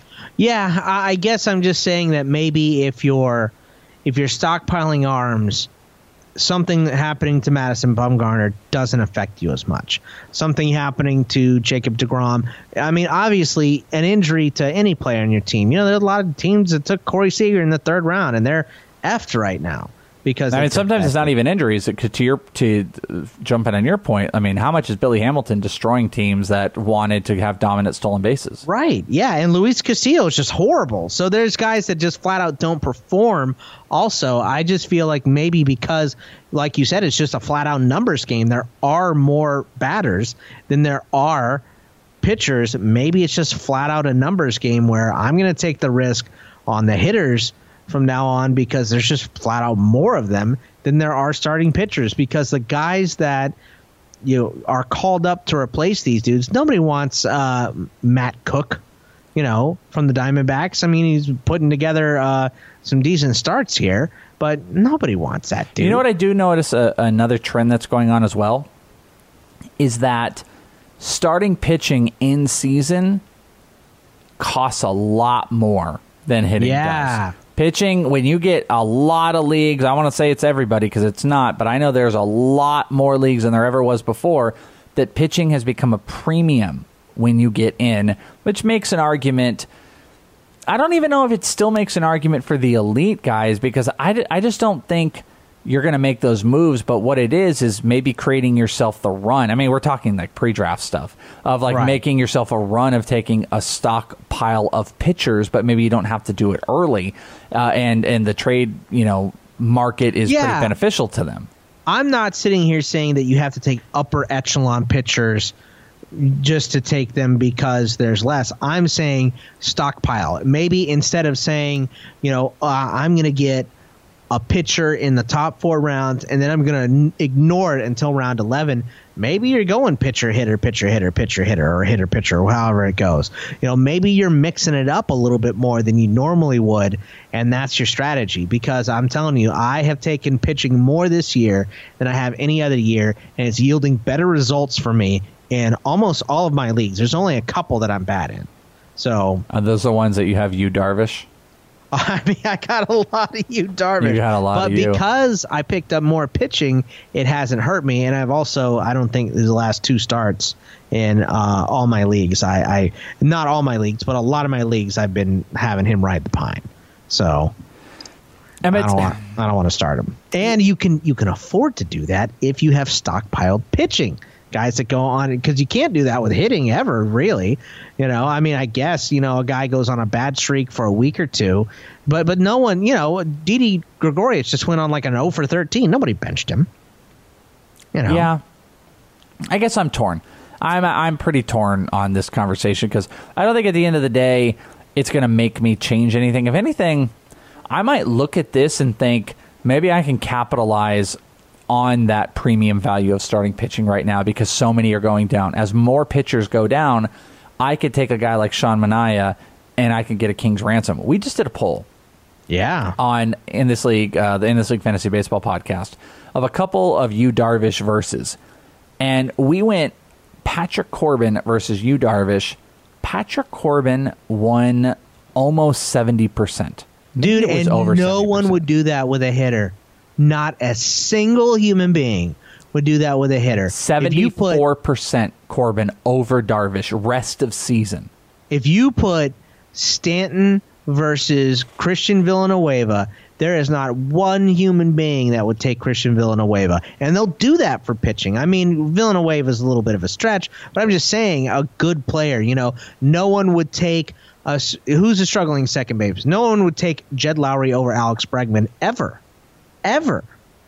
Speaker 6: Yeah, I I guess I'm just saying that maybe if you're if you're stockpiling arms, something happening to Madison Bumgarner doesn't affect you as much. Something happening to Jacob deGrom. I mean, obviously, an injury to any player on your team. You know, there's a lot of teams that took Corey Seager in the third round, and they're effed right now. Because
Speaker 5: I mean,
Speaker 6: it's
Speaker 5: sometimes it's not
Speaker 6: affected.
Speaker 5: even injuries. It could, to your to uh, jump in on your point, I mean, how much is Billy Hamilton destroying teams that wanted to have dominant stolen bases?
Speaker 6: Right, yeah, and Luis Castillo is just horrible. So there's guys that just flat out don't perform. Also, I just feel like maybe because, like you said, it's just a flat out numbers game. There are more batters than there are pitchers. Maybe it's just flat out a numbers game where I'm going to take the risk on the hitters from now on because there's just flat out more of them than there are starting pitchers, because the guys that you know are called up to replace these dudes, nobody wants uh, Matt Cook, you know, from the Diamondbacks. I mean, he's putting together uh, some decent starts here, but nobody wants that dude.
Speaker 5: You know what I do notice, uh, another trend that's going on as well, is that starting pitching in season costs a lot more than hitting
Speaker 6: yeah.
Speaker 5: does. Pitching, when you get a lot of leagues, I want to say it's everybody because it's not, but I know there's a lot more leagues than there ever was before, that pitching has become a premium when you get in, which makes an argument. I don't even know if it still makes an argument for the elite guys, because I, I just don't think you're going to make those moves. But what it is, is maybe creating yourself the run. I mean, we're talking like pre-draft stuff of like right. making yourself a run of taking a stockpile of pitchers, but maybe you don't have to do it early. Uh, and, and the trade, you know, market is
Speaker 6: yeah.
Speaker 5: pretty beneficial to them.
Speaker 6: I'm not sitting here saying that you have to take upper echelon pitchers just to take them because there's less. I'm saying stockpile. Maybe instead of saying, you know, uh, I'm going to get a pitcher in the top four rounds and then I'm going to n- ignore it until round eleven, maybe you're going pitcher, hitter, pitcher, hitter, pitcher, hitter, or hitter, pitcher, or however it goes. You know, maybe you're mixing it up a little bit more than you normally would, and that's your strategy. Because I'm telling you, I have taken pitching more this year than I have any other year, and it's yielding better results for me in almost all of my leagues. There's only a couple that I'm bad in. So
Speaker 5: are those the ones that you have Yu Darvish?
Speaker 6: I mean, I got a lot of Yu Darvish.
Speaker 5: You got a lot
Speaker 6: but
Speaker 5: of you.
Speaker 6: because I picked up more pitching, it hasn't hurt me. And I've also, I don't think the last two starts in uh, all my leagues, I, I not all my leagues, but a lot of my leagues, I've been having him ride the pine. So I don't, want, I don't want to start him. And you can you can afford to do that if you have stockpiled pitching. Guys that go on, because you can't do that with hitting ever, really. You know, I mean, I guess, you know, a guy goes on a bad streak for a week or two, but but no one, you know, Didi Gregorius just went on like an oh for thirteen. Nobody benched him. You know.
Speaker 5: Yeah. I guess I'm torn. I'm I'm pretty torn on this conversation because I don't think at the end of the day it's going to make me change anything. If anything, I might look at this and think maybe I can capitalize on that premium value of starting pitching right now because so many are going down. As more pitchers go down, I could take a guy like Sean Manaea and I could get a king's ransom. We just did a poll.
Speaker 6: Yeah.
Speaker 5: On in this league, uh, the In This League Fantasy Baseball podcast of a couple of Yu Darvish versus. And we went Patrick Corbin versus Yu Darvish. Patrick Corbin won almost seventy percent.
Speaker 6: Dude, and no seventy percent. One would do that with a hitter. Not a single human being would do that with a hitter.
Speaker 5: seventy-four percent put, Corbin over Darvish rest of season.
Speaker 6: If you put Stanton versus Christian Villanueva, there is not one human being that would take Christian Villanueva. And they'll do that for pitching. I mean, Villanueva is a little bit of a stretch, but I'm just saying a good player. You know, no one would take a, who's a struggling second base. No one would take Jed Lowry over Alex Bregman ever. Ever.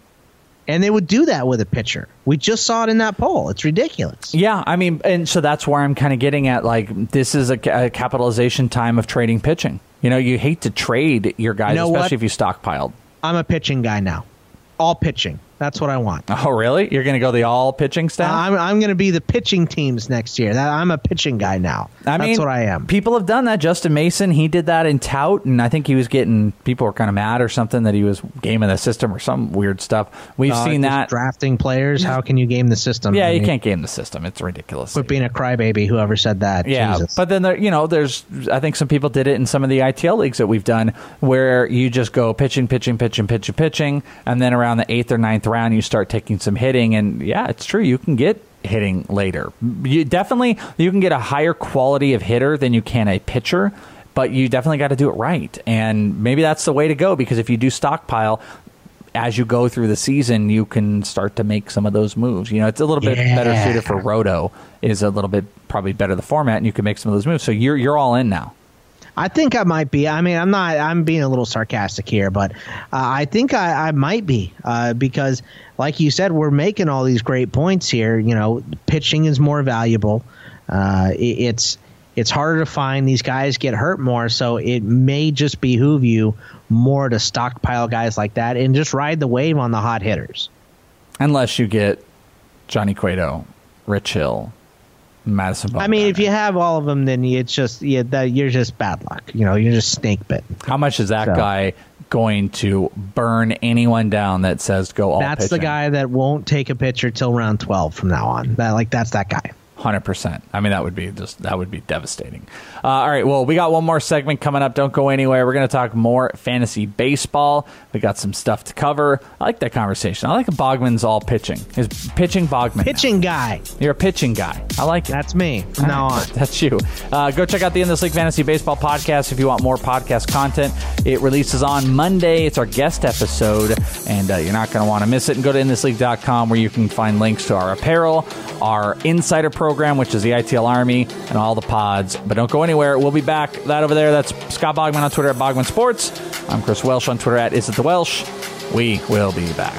Speaker 6: And they would do that with a pitcher. We just saw it in that poll. It's ridiculous.
Speaker 5: Yeah, I mean, and so that's where I'm kind of getting at. Like, this is a, a capitalization time of trading pitching. You know, you hate to trade your guys, you know, especially what? If you stockpiled.
Speaker 6: I'm a pitching guy now. All pitching. That's what I want.
Speaker 5: Oh, really? You're going to go the all pitching staff?
Speaker 6: Uh, I'm, I'm going to be the pitching teams next year. That, I'm a pitching guy now. I That's
Speaker 5: mean,
Speaker 6: what I am.
Speaker 5: People have done that. Justin Mason, he did that in Tout, and I think he was getting, people were kind of mad or something that he was gaming the system or some weird stuff. We've uh, seen that.
Speaker 6: Drafting players, how can you game the system?
Speaker 5: Yeah,
Speaker 6: I
Speaker 5: you
Speaker 6: mean,
Speaker 5: can't game the system. It's ridiculous.
Speaker 6: Quit being a crybaby, whoever said that.
Speaker 5: Yeah,
Speaker 6: Jesus.
Speaker 5: But then, there, you know, there's, I think some people did it in some of the I T L leagues that we've done where you just go pitching, pitching, pitching, pitching, pitching, and then around the eighth or ninth round, you start taking some hitting, and yeah, it's true, you can get hitting later. You definitely you can get a higher quality of hitter than you can a pitcher, but you definitely got to do it right, and maybe that's the way to go, because if you do stockpile as you go through the season, you can start to make some of those moves. You know, it's a little bit
Speaker 6: yeah.
Speaker 5: better suited for Roto, is a little bit probably better the format, and you can make some of those moves. So you're you're all in now.
Speaker 6: I think I might be. I mean, I'm not. I'm being a little sarcastic here, but uh, I think I, I might be uh, because, like you said, we're making all these great points here. You know, pitching is more valuable. Uh, it, it's It's harder to find. These guys get hurt more, so it may just behoove you more to stockpile guys like that and just ride the wave on the hot hitters.
Speaker 5: Unless you get Johnny Cueto, Rich Hill, Madison Bumgarner.
Speaker 6: I mean, if you have all of them, then it's just yeah, that you're just bad luck. You know, you're just snake bitten.
Speaker 5: How much is that
Speaker 6: so.
Speaker 5: guy going to burn anyone down that says go all
Speaker 6: That's
Speaker 5: pitching?
Speaker 6: the guy that won't take a pitcher till round twelve from now on. That like that's that guy.
Speaker 5: one hundred percent. I mean, that would be just that would be devastating. Uh, all right, well, we got one more segment coming up. Don't go anywhere. We're going to talk more fantasy baseball. We got some stuff to cover. I like that conversation. I like Bogman's all pitching. His pitching Bogman.
Speaker 6: Pitching
Speaker 5: now.
Speaker 6: guy.
Speaker 5: You're a pitching guy. I like it.
Speaker 6: That's me from
Speaker 5: all
Speaker 6: now
Speaker 5: right,
Speaker 6: on.
Speaker 5: That's you. Uh, go check out the In This League Fantasy Baseball podcast if you want more podcast content. It releases on Monday. It's our guest episode, and uh, you're not going to want to miss it. And go to in this league dot com where you can find links to our apparel, our insider program, which is the I T L Army, and all the pods. But don't go anywhere. We'll be back. That over there, that's Scott Bogman on Twitter at Bogman Sports. I'm Chris Welsh on Twitter at Is It The Welsh. We will be back.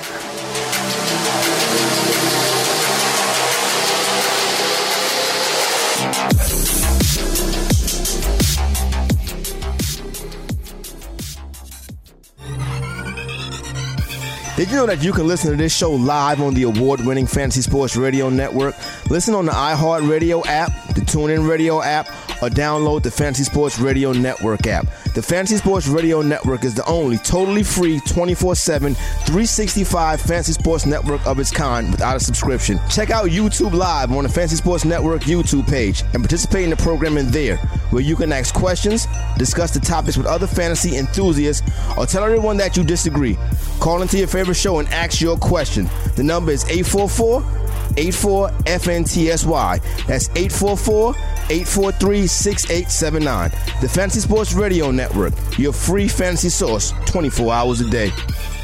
Speaker 4: Did you know that you can listen to this show live on the award-winning Fantasy Sports Radio Network? Listen on the iHeartRadio app, the TuneIn Radio app, or download the Fantasy Sports Radio Network app. The Fantasy Sports Radio Network is the only totally free twenty-four seven, three sixty-five fantasy sports network of its kind without a subscription. Check out YouTube Live on the Fantasy Sports Network YouTube page and participate in the programming there, where you can ask questions, discuss the topics with other fantasy enthusiasts, or tell everyone that you disagree. Call into your favorite show and ask your question. The number is eight four four, eight four, F N T S Y. That's eight four four, eight four three, six eight seven nine. The Fantasy Sports Radio Network, your free fantasy source twenty-four hours a day.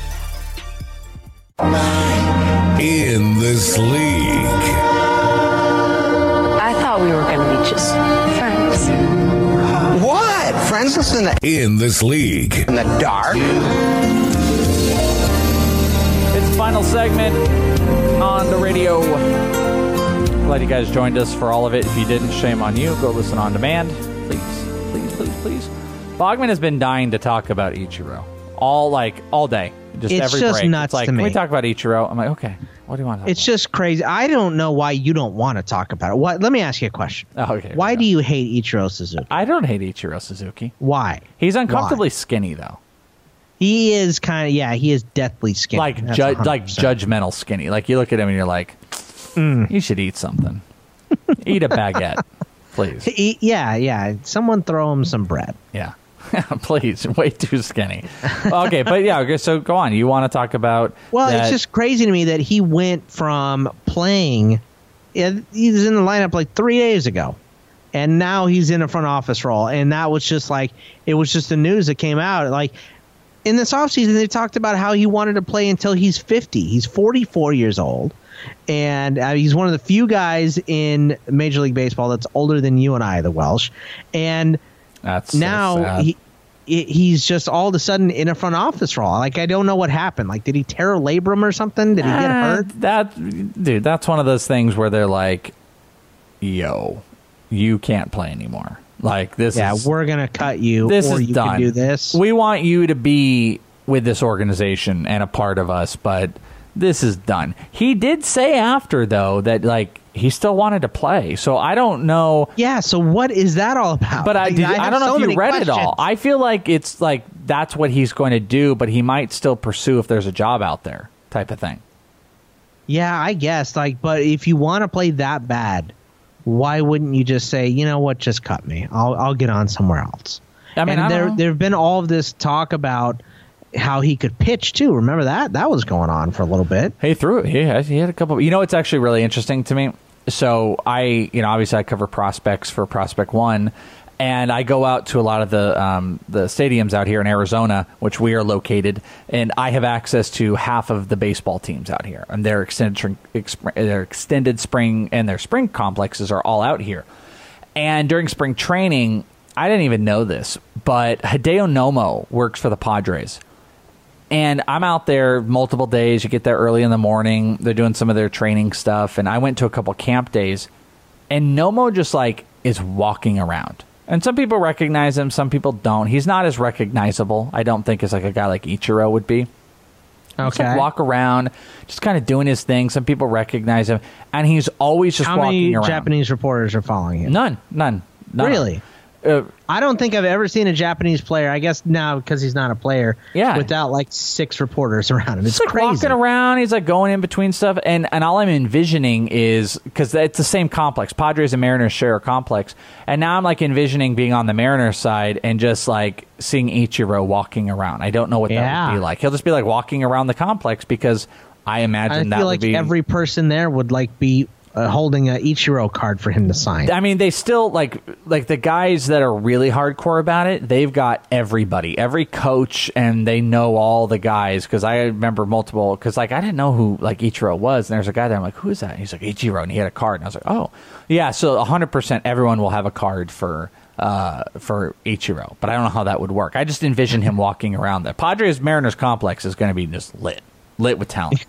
Speaker 3: In This League.
Speaker 9: I thought we were going to be just friends.
Speaker 10: What? Friends in the
Speaker 3: In This League.
Speaker 10: in the dark?
Speaker 5: It's the final segment on the radio. Glad you guys joined us for all of it. If you didn't, shame on you. Go listen on demand. Please, please, please, please. Bogman has been dying to talk about Ichiro. All, like, all day. Just
Speaker 6: It's
Speaker 5: every
Speaker 6: just
Speaker 5: break.
Speaker 6: nuts
Speaker 5: it's like,
Speaker 6: to
Speaker 5: can
Speaker 6: me.
Speaker 5: we talk about Ichiro? I'm like, okay. What do you want to talk
Speaker 6: It's just crazy. I don't know why you don't want to talk about it. What? Let me ask you a question.
Speaker 5: about? Oh, okay.
Speaker 6: Why do you hate Ichiro Suzuki?
Speaker 5: I don't hate Ichiro Suzuki.
Speaker 6: Why?
Speaker 5: He's uncomfortably
Speaker 6: Why?
Speaker 5: skinny, though.
Speaker 6: He is kind of, yeah, he is deathly skinny.
Speaker 5: Like,
Speaker 6: That's
Speaker 5: ju-
Speaker 6: one hundred
Speaker 5: like
Speaker 6: percent.
Speaker 5: judgmental skinny. Like, you look at him and you're like, you should eat something. Eat a baguette, please.
Speaker 6: He- yeah, yeah. Someone throw him some bread.
Speaker 5: Yeah. Please, way too skinny. Okay, but yeah, okay, so go on. You want to talk about
Speaker 6: Well,
Speaker 5: that-
Speaker 6: it's just crazy to me that he went from playing, he was in the lineup like three days ago, and now he's in a front office role. And that was just like, it was just the news that came out. Like, in this offseason, they talked about how he wanted to play until he's fifty. He's forty-four years old, and uh, he's one of the few guys in Major League Baseball that's older than you and I, the Welsh. And
Speaker 5: That's so
Speaker 6: now
Speaker 5: sad.
Speaker 6: he he- he's just all of a sudden in a front office role. Like, I don't know what happened. Like, did he tear a labrum or something? Did he get
Speaker 5: Uh,
Speaker 6: hurt?
Speaker 5: That dude, that's one of those things where they're like, "Yo, you can't play anymore." Like this
Speaker 6: Yeah,
Speaker 5: is
Speaker 6: we're gonna cut you,
Speaker 5: this
Speaker 6: or
Speaker 5: is
Speaker 6: you
Speaker 5: done.
Speaker 6: can do this.
Speaker 5: We want you to be with this organization and a part of us, but this is done. He did say after though that like he still wanted to play. So I don't know.
Speaker 6: Yeah. So what is that all about?
Speaker 5: But I,
Speaker 6: Like,
Speaker 5: did, I,
Speaker 6: have
Speaker 5: don't know
Speaker 6: so
Speaker 5: if you
Speaker 6: many
Speaker 5: read it all.
Speaker 6: questions.
Speaker 5: I feel like it's like that's what he's going to do, but he might still pursue if there's a job out there, type of thing.
Speaker 6: Yeah, I guess. Like, but if you want to play that bad, why wouldn't you just say, you know what, just cut me. I'll I'll get on somewhere else.
Speaker 5: I mean,
Speaker 6: and
Speaker 5: I
Speaker 6: there
Speaker 5: don't know.
Speaker 6: there've been all of this talk about how he could pitch too. Remember that? That was going on for a little bit.
Speaker 5: He threw it. He had, he had a couple. You know, it's actually really interesting to me. So I, you know, obviously I cover prospects for Prospect One, and I go out to a lot of the um, the stadiums out here in Arizona, which we are located, and I have access to half of the baseball teams out here, and their extended exp- their extended spring and their spring complexes are all out here. And during spring training, I didn't even know this, but Hideo Nomo works for the Padres. And I'm out there multiple days. You get there early in the morning. They're doing some of their training stuff. And I went to a couple camp days. And Nomo just, like, is walking around. And some people recognize him, some people don't. He's not as recognizable, I don't think, as like a guy like Ichiro would be.
Speaker 6: Okay.
Speaker 5: Just like walk around, just kind of doing his thing. Some people recognize him, and he's always just
Speaker 6: How
Speaker 5: walking
Speaker 6: many
Speaker 5: around.
Speaker 6: Japanese reporters are following him?
Speaker 5: None, none, none.
Speaker 6: Really?
Speaker 5: Uh,
Speaker 6: I don't think I've ever seen a Japanese player, I guess now because he's not a player,
Speaker 5: Yeah.
Speaker 6: without like six reporters around him. It's
Speaker 5: He's like
Speaker 6: crazy.
Speaker 5: walking around. He's like going in between stuff, and and all I'm envisioning is because it's the same complex. Padres and Mariners share a complex, and now I'm like envisioning being on the Mariners side and just like seeing Ichiro walking around. I don't know what that
Speaker 6: Yeah.
Speaker 5: would be like. He'll just be like walking around the complex because I imagine
Speaker 6: I
Speaker 5: that
Speaker 6: feel
Speaker 5: would
Speaker 6: like
Speaker 5: be
Speaker 6: every person there would like be uh, holding a Ichiro card for him to sign.
Speaker 5: I mean, they still like like the guys that are really hardcore about it. They've got everybody, every coach, and they know all the guys. Because I remember multiple. Because like I didn't know who like Ichiro was, and there's a guy there. I'm like, who is that? And he's like Ichiro, and he had a card, and I was like, oh, yeah. So one hundred percent, everyone will have a card for uh, for Ichiro, but I don't know how that would work. I just envision him walking around. The Padres Mariners complex is going to be just lit, lit with talent.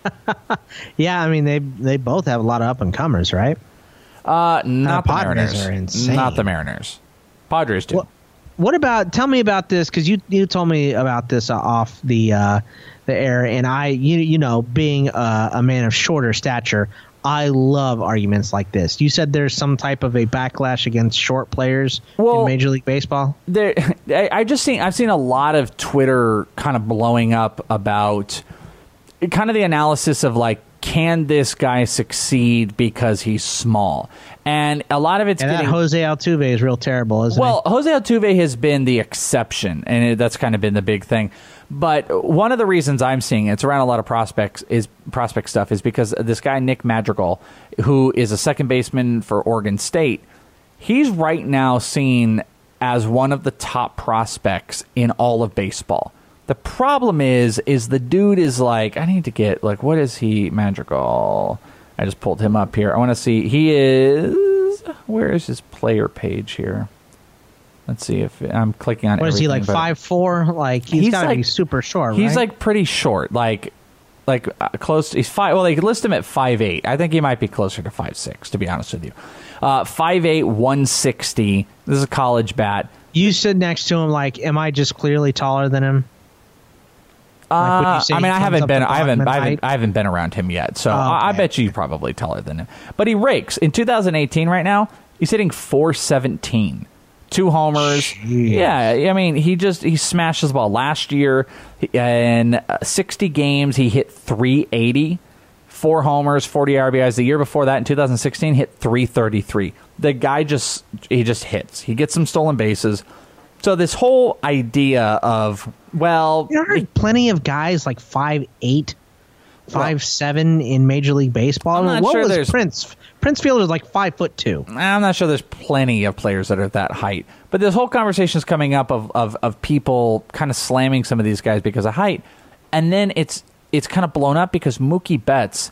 Speaker 6: Yeah, I mean they they both have a lot of up and comers, right?
Speaker 5: Uh, not the
Speaker 6: Padres
Speaker 5: Mariners.
Speaker 6: are insane.
Speaker 5: Not the Mariners. Padres do.
Speaker 6: What, what about? Tell me about this because you you told me about this uh, off the uh, the air, and I you you know being uh, a man of shorter stature, I love arguments like this. You said there's some type of a backlash against short players
Speaker 5: Well,
Speaker 6: in Major League Baseball.
Speaker 5: There, I, I just seen I've seen a lot of Twitter kind of blowing up about kind of the analysis of like, can this guy succeed because he's small? And a lot of it's
Speaker 6: And
Speaker 5: getting
Speaker 6: that Jose Altuve is real terrible, isn't
Speaker 5: well,
Speaker 6: it?
Speaker 5: Jose Altuve has been the exception, and it, that's kind of been the big thing. But one of the reasons I'm seeing it's around a lot of prospects is prospect stuff is because this guy Nick Madrigal, who is a second baseman for Oregon State, he's right now seen as one of the top prospects in all of baseball. The problem is, is the dude is like, I need to get like, what is he Madrigal? I just pulled him up here. I want to see. He is. Where is his player page here? Let's see if I'm clicking on.
Speaker 6: What is he
Speaker 5: everything,
Speaker 6: like
Speaker 5: but-
Speaker 6: five four? Like he's,
Speaker 5: He's
Speaker 6: got to
Speaker 5: like-
Speaker 6: be super short.
Speaker 5: He's
Speaker 6: right?
Speaker 5: like pretty short, like like uh, close. He's five. Well, they could list him at five eight. I think he might be closer to five six. To be honest with you, uh, five eight, one sixty. This is a college bat.
Speaker 6: You stood next to him. Like, am I just clearly taller than him? Like, would you
Speaker 5: Uh,
Speaker 6: say
Speaker 5: I mean,
Speaker 6: he
Speaker 5: I
Speaker 6: comes
Speaker 5: haven't
Speaker 6: up
Speaker 5: been,
Speaker 6: to
Speaker 5: I haven't,
Speaker 6: Bachman
Speaker 5: I haven't,
Speaker 6: height?
Speaker 5: I haven't been around him yet. So I, I
Speaker 6: Okay.
Speaker 5: bet you he's probably taller than him. But he rakes in two thousand eighteen. Right now, he's hitting four seventeen. Two homers.
Speaker 6: Jeez.
Speaker 5: Yeah, I mean, he just he smashes the ball. Last year, in uh, sixty games, he hit three eighty, four homers, forty R B Is. The year before that, in two thousand sixteen, hit three thirty-three. The guy just he just hits. He gets some stolen bases. So this whole idea of well,
Speaker 6: You know, I heard plenty of guys like five eight, five seven in Major League Baseball.
Speaker 5: I'm not
Speaker 6: what
Speaker 5: sure
Speaker 6: was
Speaker 5: there's-
Speaker 6: Prince? Prince Fielder is like five foot two.
Speaker 5: I'm not sure there's plenty of players that are that height. But this whole conversation is coming up of, of, of people kind of slamming some of these guys because of height. And then it's it's kind of blown up because Mookie Betts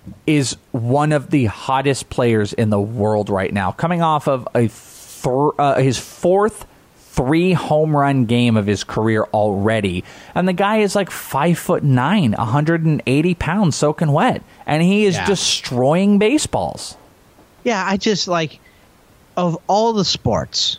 Speaker 5: is one of the hottest players in the world right now, coming off of a th- uh, his fourth three home run game of his career already. And the guy is like five foot nine, one hundred eighty pounds soaking wet. And he is
Speaker 6: Yeah.
Speaker 5: destroying baseballs.
Speaker 6: Yeah, I just like of all the sports,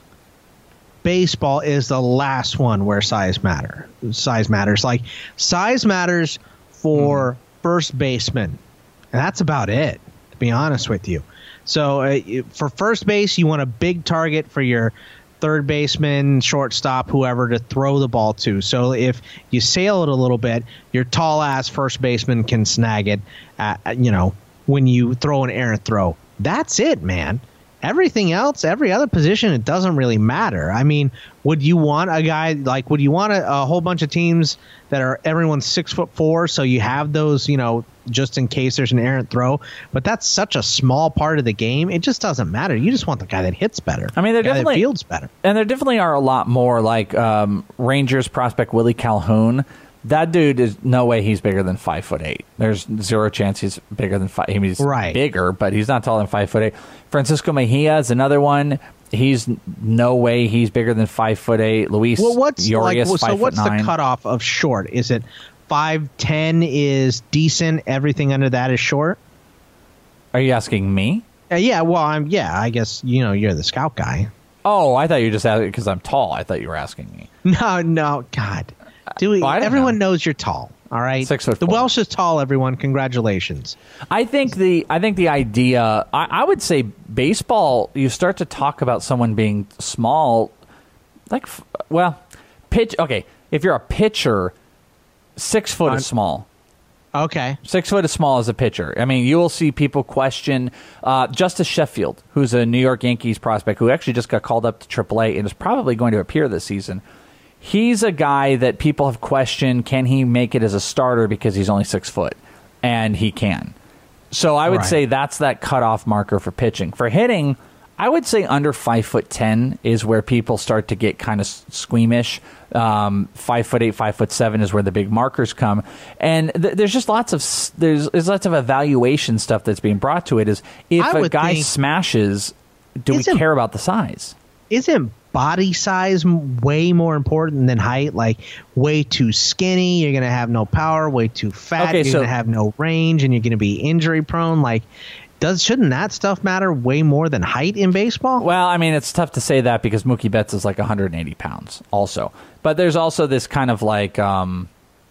Speaker 6: baseball is the last one where size matter. Size matters. Like size matters for first baseman, and that's about it. To be honest with you, so uh, you- for first base, you want a big target for your third baseman, shortstop, whoever to throw the ball to. So if you sail it a little bit, your tall ass first baseman can snag it. At, you know, when you throw an errant throw. That's it, man. Everything else, every other position, it doesn't really matter. I mean, would you want a guy like, would you want a, a whole bunch of teams that are everyone's six foot four, so you have those, you know, just in case there's an errant throw? But that's such a small part of the game. It just doesn't matter. You just want the guy that hits better.
Speaker 5: I mean, they're
Speaker 6: the guy that
Speaker 5: definitely
Speaker 6: fields better.
Speaker 5: And there definitely are a lot more like um, Rangers prospect Willie Calhoun. That dude is no way he's bigger than five foot eight. There's zero chance he's bigger than five. I mean, he's
Speaker 6: Right.
Speaker 5: bigger, but he's not taller than five foot eight. Francisco Mejia is another one. He's no way he's bigger than five foot eight. Luis
Speaker 6: Well, what's like?
Speaker 5: Urias,
Speaker 6: well,
Speaker 5: five
Speaker 6: so what's
Speaker 5: foot nine.
Speaker 6: the cutoff of short? Is it five ten is decent? Everything under that is short.
Speaker 5: Are you asking me?
Speaker 6: Uh, yeah, well, I'm. Yeah, I guess you know you're the scout guy.
Speaker 5: Oh, I thought you were just asking because I'm tall. I thought you were asking me.
Speaker 6: No, no, God. Do we?
Speaker 5: Well,
Speaker 6: everyone
Speaker 5: know.
Speaker 6: knows you're tall. All right,
Speaker 5: Six foot
Speaker 6: The
Speaker 5: four.
Speaker 6: Welsh is tall. Everyone, congratulations.
Speaker 5: I think the I think the idea. I, I would say baseball. You start to talk about someone being small, like well, pitch. Okay, if you're a pitcher, six foot
Speaker 6: I'm,
Speaker 5: is small.
Speaker 6: Okay.
Speaker 5: Six foot is small as a pitcher. I mean, you will see people question uh, Justice Sheffield, who's a New York Yankees prospect who actually just got called up to triple A and is probably going to appear this season. He's a guy that people have questioned, can he make it as a starter because he's only six foot? And he can. So I would
Speaker 6: Right.
Speaker 5: say that's that cutoff marker for pitching. For hitting, I would say under five foot ten is where people start to get kind of squeamish. Um, five foot eight, five foot seven is where the big markers come, and th- there's just lots of s- there's there's lots of evaluation stuff that's being brought to it. Is if
Speaker 6: I
Speaker 5: a
Speaker 6: would
Speaker 5: guy
Speaker 6: think-
Speaker 5: smashes, do we
Speaker 6: Isn't-
Speaker 5: care about the size?
Speaker 6: Isn't body size m- way more important than height? Like, way too skinny, you're going to have no power. Way too fat,
Speaker 5: Okay,
Speaker 6: you're
Speaker 5: so-
Speaker 6: going to have no range, and you're going to be injury prone. Like, does shouldn't that stuff matter way more than height in baseball?
Speaker 5: Well, I mean, it's tough to say that because Mookie Betts is like one hundred eighty pounds also. But there's also this kind of like, um,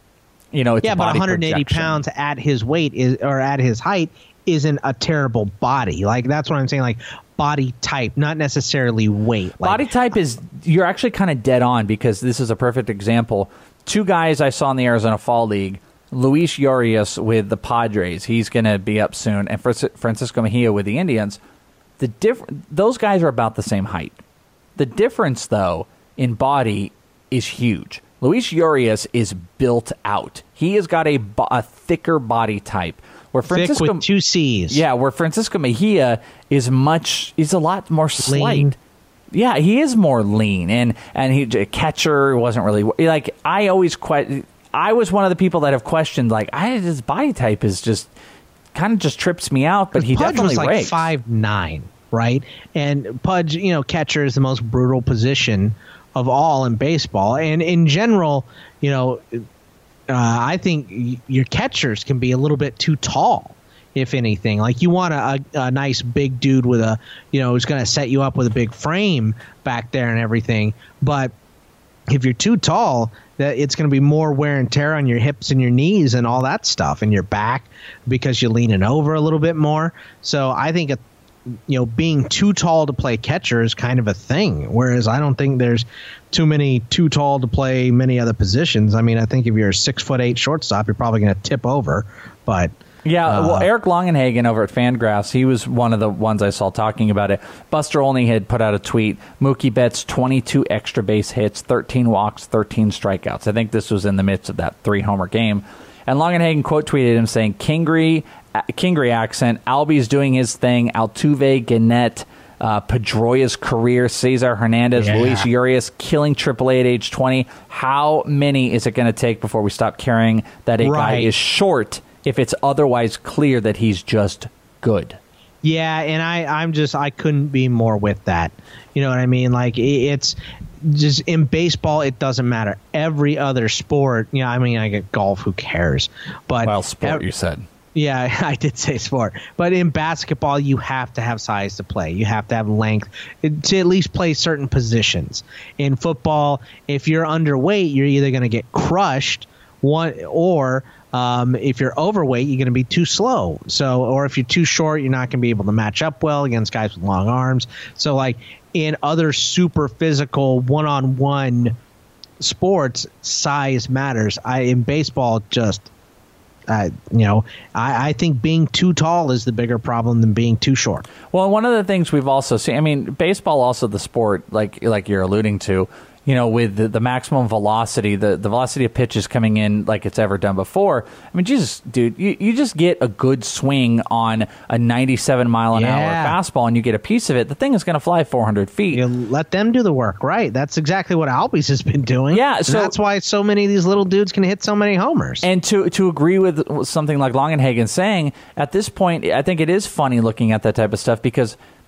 Speaker 5: you know, it's
Speaker 6: yeah,
Speaker 5: a
Speaker 6: but
Speaker 5: body
Speaker 6: one hundred eighty
Speaker 5: projection.
Speaker 6: pounds at his weight is or at his height isn't a terrible body. Like, that's what I'm saying. Like, body type, not necessarily weight. Like,
Speaker 5: Body type is, you're actually kind of dead on because this is a perfect example. Two guys I saw in the Arizona Fall League, Luis Urias with the Padres, he's going to be up soon, and Francisco Mejia with the Indians. The diff- Those guys are about the same height. The difference, though, in body is huge. Luis Urias is built out. He has got a, bo- a thicker body type. Where
Speaker 6: thick
Speaker 5: Francisco,
Speaker 6: with two C's.
Speaker 5: Yeah, where Francisco Mejia is much, he's a lot more slight.
Speaker 6: Lean.
Speaker 5: Yeah, he is more lean, and and he a catcher wasn't really like. I always que- I was one of the people that have questioned like I his body type is just kind of just trips me out, but he
Speaker 6: Pudge
Speaker 5: definitely
Speaker 6: was like
Speaker 5: rakes.
Speaker 6: five nine, right? And Pudge, you know, catcher is the most brutal position of all in baseball, and in general, you know, uh, I think y- your catchers can be a little bit too tall. If anything, like you want a, a, a nice big dude with a, you know, who's going to set you up with a big frame back there and everything. But if you're too tall, that it's going to be more wear and tear on your hips and your knees and all that stuff and your back because you're leaning over a little bit more. So I think, you know, being too tall to play catcher is kind of a thing. Whereas I don't think there's too many too tall to play many other positions. I mean, I think if you're a six foot eight shortstop, you're probably going to tip over, but.
Speaker 5: Yeah,
Speaker 6: Uh,
Speaker 5: well, Eric Longenhagen over at Fangraphs, he was one of the ones I saw talking about it. Buster Olney had put out a tweet, Mookie Betts, twenty-two extra base hits, thirteen walks, thirteen strikeouts. I think this was in the midst of that three-homer game. And Longenhagen quote tweeted him saying, Kingery, Kingery accent, Albie's doing his thing, Altuve, Gannett, uh, Pedroia's career, Cesar Hernandez,
Speaker 6: Yeah.
Speaker 5: Luis Urias killing triple A at age twenty. How many is it going to take before we stop caring that a guy
Speaker 6: Right.
Speaker 5: is short if it's otherwise clear that he's just good?
Speaker 6: Yeah, and I, I'm just I couldn't be more with that. You know what I mean? Like it, it's just in baseball, it doesn't matter. Every other sport, you know, I mean, I get golf. Who cares? But
Speaker 5: Well, sport,
Speaker 6: ev-
Speaker 5: you said.
Speaker 6: Yeah, I did say sport. But in basketball, you have to have size to play. You have to have length to at least play certain positions. In football, if you're underweight, you're either going to get crushed, one or um, if you're overweight, you're going to be too slow. So, or if you're too short, you're not going to be able to match up well against guys with long arms. So, like in other super physical one-on-one sports, size matters. I in baseball, just uh, you know, I, I think being too tall is the bigger problem than being too short.
Speaker 5: Well, one of the things we've also seen, I mean, baseball also the sport, like like you're alluding to, you know, with the, the maximum velocity, the, the velocity of pitches coming in like it's ever done before. I mean, Jesus, dude, you, you just get a good swing on a ninety-seven mile an
Speaker 6: Yeah.
Speaker 5: hour fastball and you get a piece of it. The thing is going to fly four hundred feet.
Speaker 6: You let them do the work, right? That's exactly what Albies has been doing.
Speaker 5: Yeah,
Speaker 6: And
Speaker 5: so-
Speaker 6: that's why so many of these little dudes can hit so many homers.
Speaker 5: And to to agree with something like Longenhagen saying, at this point, I think it is funny looking at that type of stuff because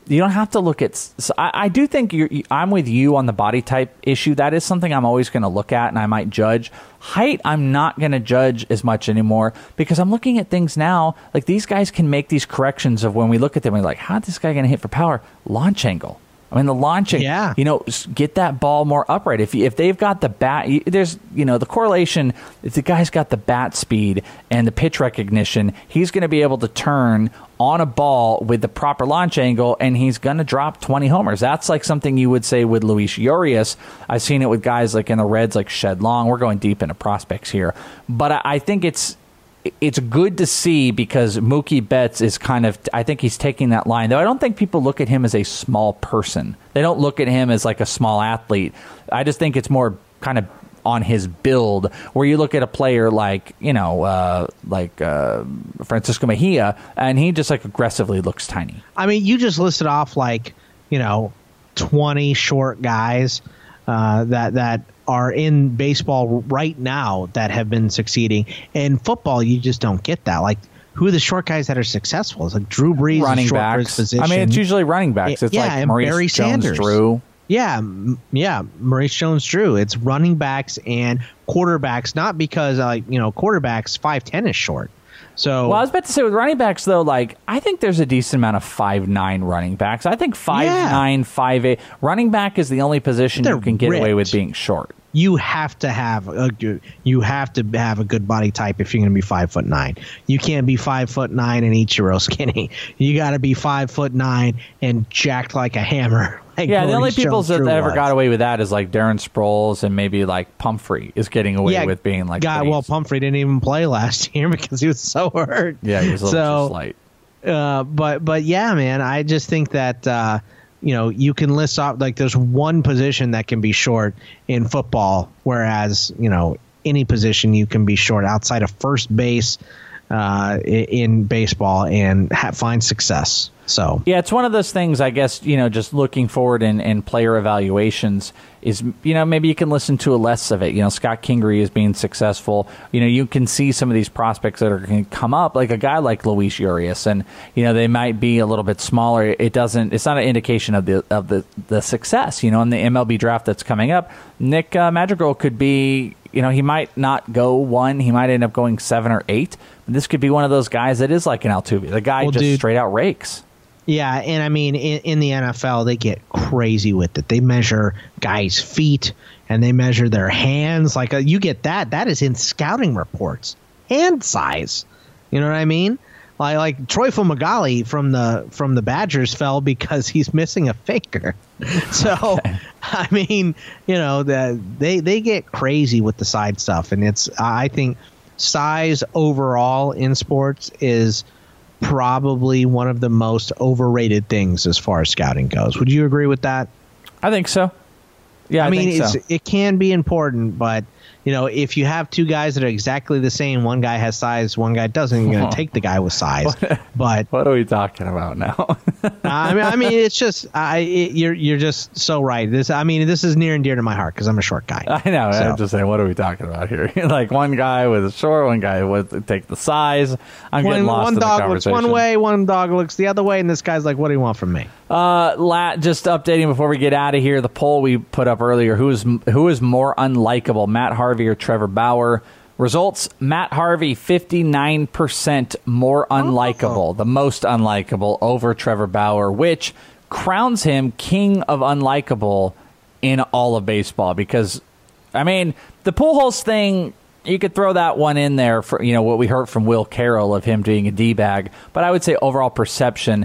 Speaker 5: you don't have to look at. So I, I do think you're, I'm with you on the body type issue. That is something I'm always going to look at, and I might judge. Height, I'm not going to judge as much anymore because I'm looking at things now. Like these guys can make these corrections of when we look at them, we're like, how's this guy going to hit for power? Launch angle. I mean, the launching,
Speaker 6: yeah.
Speaker 5: you know, get that ball more upright. If if they've got the bat, there's, you know, the correlation, if the guy's got the bat speed and the pitch recognition, he's going to be able to turn on a ball with the proper launch angle, and he's going to drop twenty homers. That's like something you would say with Luis Urias. I've seen it with guys like in the Reds, like Shed Long. We're going deep into prospects here. But I, I think it's, It's good to see because Mookie Betts is kind of, I think he's taking that line. Though I don't think people look at him as a small person. They don't look at him as like a small athlete. I just think it's more kind of on his build, where you look at a player like, you know, uh, like uh, Francisco Mejia, and he just like aggressively looks tiny.
Speaker 6: I mean, you just listed off like, you know, twenty short guys uh, that that are in baseball right now that have been succeeding. In football, you just don't get that. Like, who are the short guys that are successful? It's like Drew Brees,
Speaker 5: running
Speaker 6: is short
Speaker 5: backs.
Speaker 6: for his position.
Speaker 5: I mean, it's usually running backs. It's
Speaker 6: yeah,
Speaker 5: like
Speaker 6: and
Speaker 5: Maurice
Speaker 6: Barry Sanders.
Speaker 5: Jones-Drew.
Speaker 6: Yeah, m- yeah, Maurice Jones-Drew. It's running backs and quarterbacks. Not because uh, you know quarterbacks five ten is short. So,
Speaker 5: well, I was about to say with running backs though, like I think there's a decent amount of five nine running backs. I think five nine, five eight running back is the only position
Speaker 6: They're
Speaker 5: you can get
Speaker 6: ripped.
Speaker 5: away with being short.
Speaker 6: You have to have a good, you have to have a good body type if you're going to be five foot nine. You can't be five foot nine and Ichiro skinny. You got to be five foot nine and jacked like a hammer. Like
Speaker 5: yeah, the only
Speaker 6: Maurice
Speaker 5: people that
Speaker 6: Jones-Drew
Speaker 5: ever
Speaker 6: was.
Speaker 5: got away with that is like Darren Sproles and maybe like Pumphrey is getting away
Speaker 6: Yeah,
Speaker 5: with being like.
Speaker 6: God,
Speaker 5: pretty-
Speaker 6: well, Pumphrey didn't even play last year because he was so hurt.
Speaker 5: Yeah, he was a little
Speaker 6: so,
Speaker 5: too slight.
Speaker 6: Uh, but but yeah, man, I just think that uh, you know you can list off like there's one position that can be short in football, whereas you know any position you can be short outside of first base uh, in baseball and ha- find success. So
Speaker 5: yeah, it's one of those things, I guess, you know, just looking forward in, in player evaluations is, you know, maybe you can listen to a less of it. You know, Scott Kingery is being successful. You know, you can see some of these prospects that are going to come up, like a guy like Luis Urias, and, you know, they might be a little bit smaller. It doesn't, it's not an indication of the of the, the success. You know, in the M L B draft that's coming up, Nick uh, Madrigal could be, you know, he might not go one. He might end up going seven or eight. But this could be one of those guys that is like an Altuve. The guy
Speaker 6: Well,
Speaker 5: just
Speaker 6: dude,
Speaker 5: straight out rakes.
Speaker 6: Yeah, and I mean, in, in the N F L, they get crazy with it. They measure guys' feet and they measure their hands. Like, uh, you get that. That is in scouting reports. Hand size. You know what I mean? Like, like Troy Fumagalli from the from the Badgers fell because he's missing a finger. So, okay. I mean, you know, the, they, they get crazy with the side stuff. And it's, I think, size overall in sports is probably one of the most overrated things as far as scouting goes. Would you agree with that?
Speaker 5: I think so. Yeah, I,
Speaker 6: I mean,
Speaker 5: think
Speaker 6: it's,
Speaker 5: so.
Speaker 6: it can be important, but you know, if you have two guys that are exactly the same, one guy has size, one guy doesn't, you're going to take the guy with size. But
Speaker 5: what are we talking about now?
Speaker 6: I mean, I mean, it's just I. It, you're you're just so right. This, I mean, this is near and dear to my heart because I'm a short guy.
Speaker 5: I know.
Speaker 6: So.
Speaker 5: I'm just saying, what are we talking about here? Like one guy with a short, one guy with take the size. I'm
Speaker 6: one,
Speaker 5: getting lost
Speaker 6: one
Speaker 5: in the
Speaker 6: dog looks
Speaker 5: conversation.
Speaker 6: one way, one dog looks the other way, and this guy's like, "What do you want from me?"
Speaker 5: Uh, Lat, just updating before we get out of here. The poll we put up earlier: who is who is more unlikable, Matt Harvey or Trevor Bauer? Results: Matt Harvey, fifty-nine percent more unlikable, oh. the most unlikable over Trevor Bauer, which crowns him king of unlikable in all of baseball. Because, I mean, the Pujols thing, you could throw that one in there for, you know, what we heard from Will Carroll of him being a D-bag. But I would say overall perception,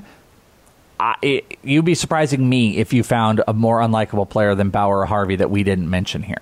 Speaker 5: I, it, you'd be surprising me if you found a more unlikable player than Bauer or Harvey that we didn't mention here.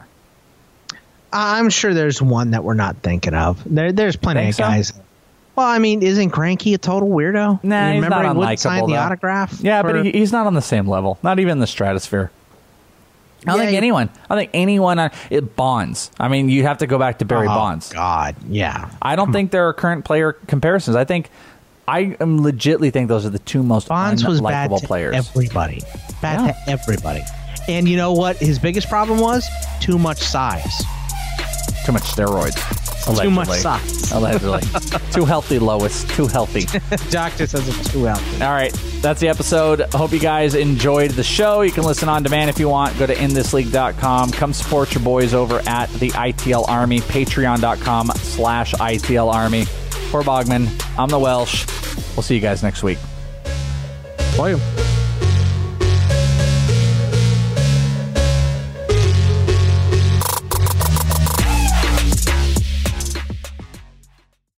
Speaker 6: I'm sure there's one that we're not thinking of. There, there's plenty
Speaker 5: Think
Speaker 6: of
Speaker 5: so?
Speaker 6: guys. Well, I mean, isn't Cranky a total weirdo?
Speaker 5: Nah, he's
Speaker 6: Remember
Speaker 5: not
Speaker 6: he wouldn't sign
Speaker 5: unlikable,
Speaker 6: the
Speaker 5: though.
Speaker 6: autograph.
Speaker 5: Yeah,
Speaker 6: for-
Speaker 5: but he, he's not on the same level. Not even in the stratosphere. I don't
Speaker 6: Yeah,
Speaker 5: think
Speaker 6: he-
Speaker 5: anyone. I don't think anyone. Uh, it Bonds. I mean, you have to go back to Barry
Speaker 6: oh,
Speaker 5: Bonds.
Speaker 6: God, yeah.
Speaker 5: I don't think there are current player comparisons. I think I am legitly think those are the two most
Speaker 6: Bonds was bad
Speaker 5: unlikable
Speaker 6: to
Speaker 5: players.
Speaker 6: everybody. Bad
Speaker 5: Yeah.
Speaker 6: to everybody. And you know what? His biggest problem was too much size.
Speaker 5: Too much steroids. Allegedly.
Speaker 6: Too much size.
Speaker 5: Allegedly. Too healthy, Lois. Too healthy.
Speaker 6: Doctor says it's too healthy.
Speaker 5: All right. That's the episode. I hope you guys enjoyed the show. You can listen on demand if you want. Go to in this league dot com. Come support your boys over at the I T L Army. Patreon dot com slash I T L Army. For Bogman, I'm the Welsh. We'll see you guys next week.
Speaker 6: Bye.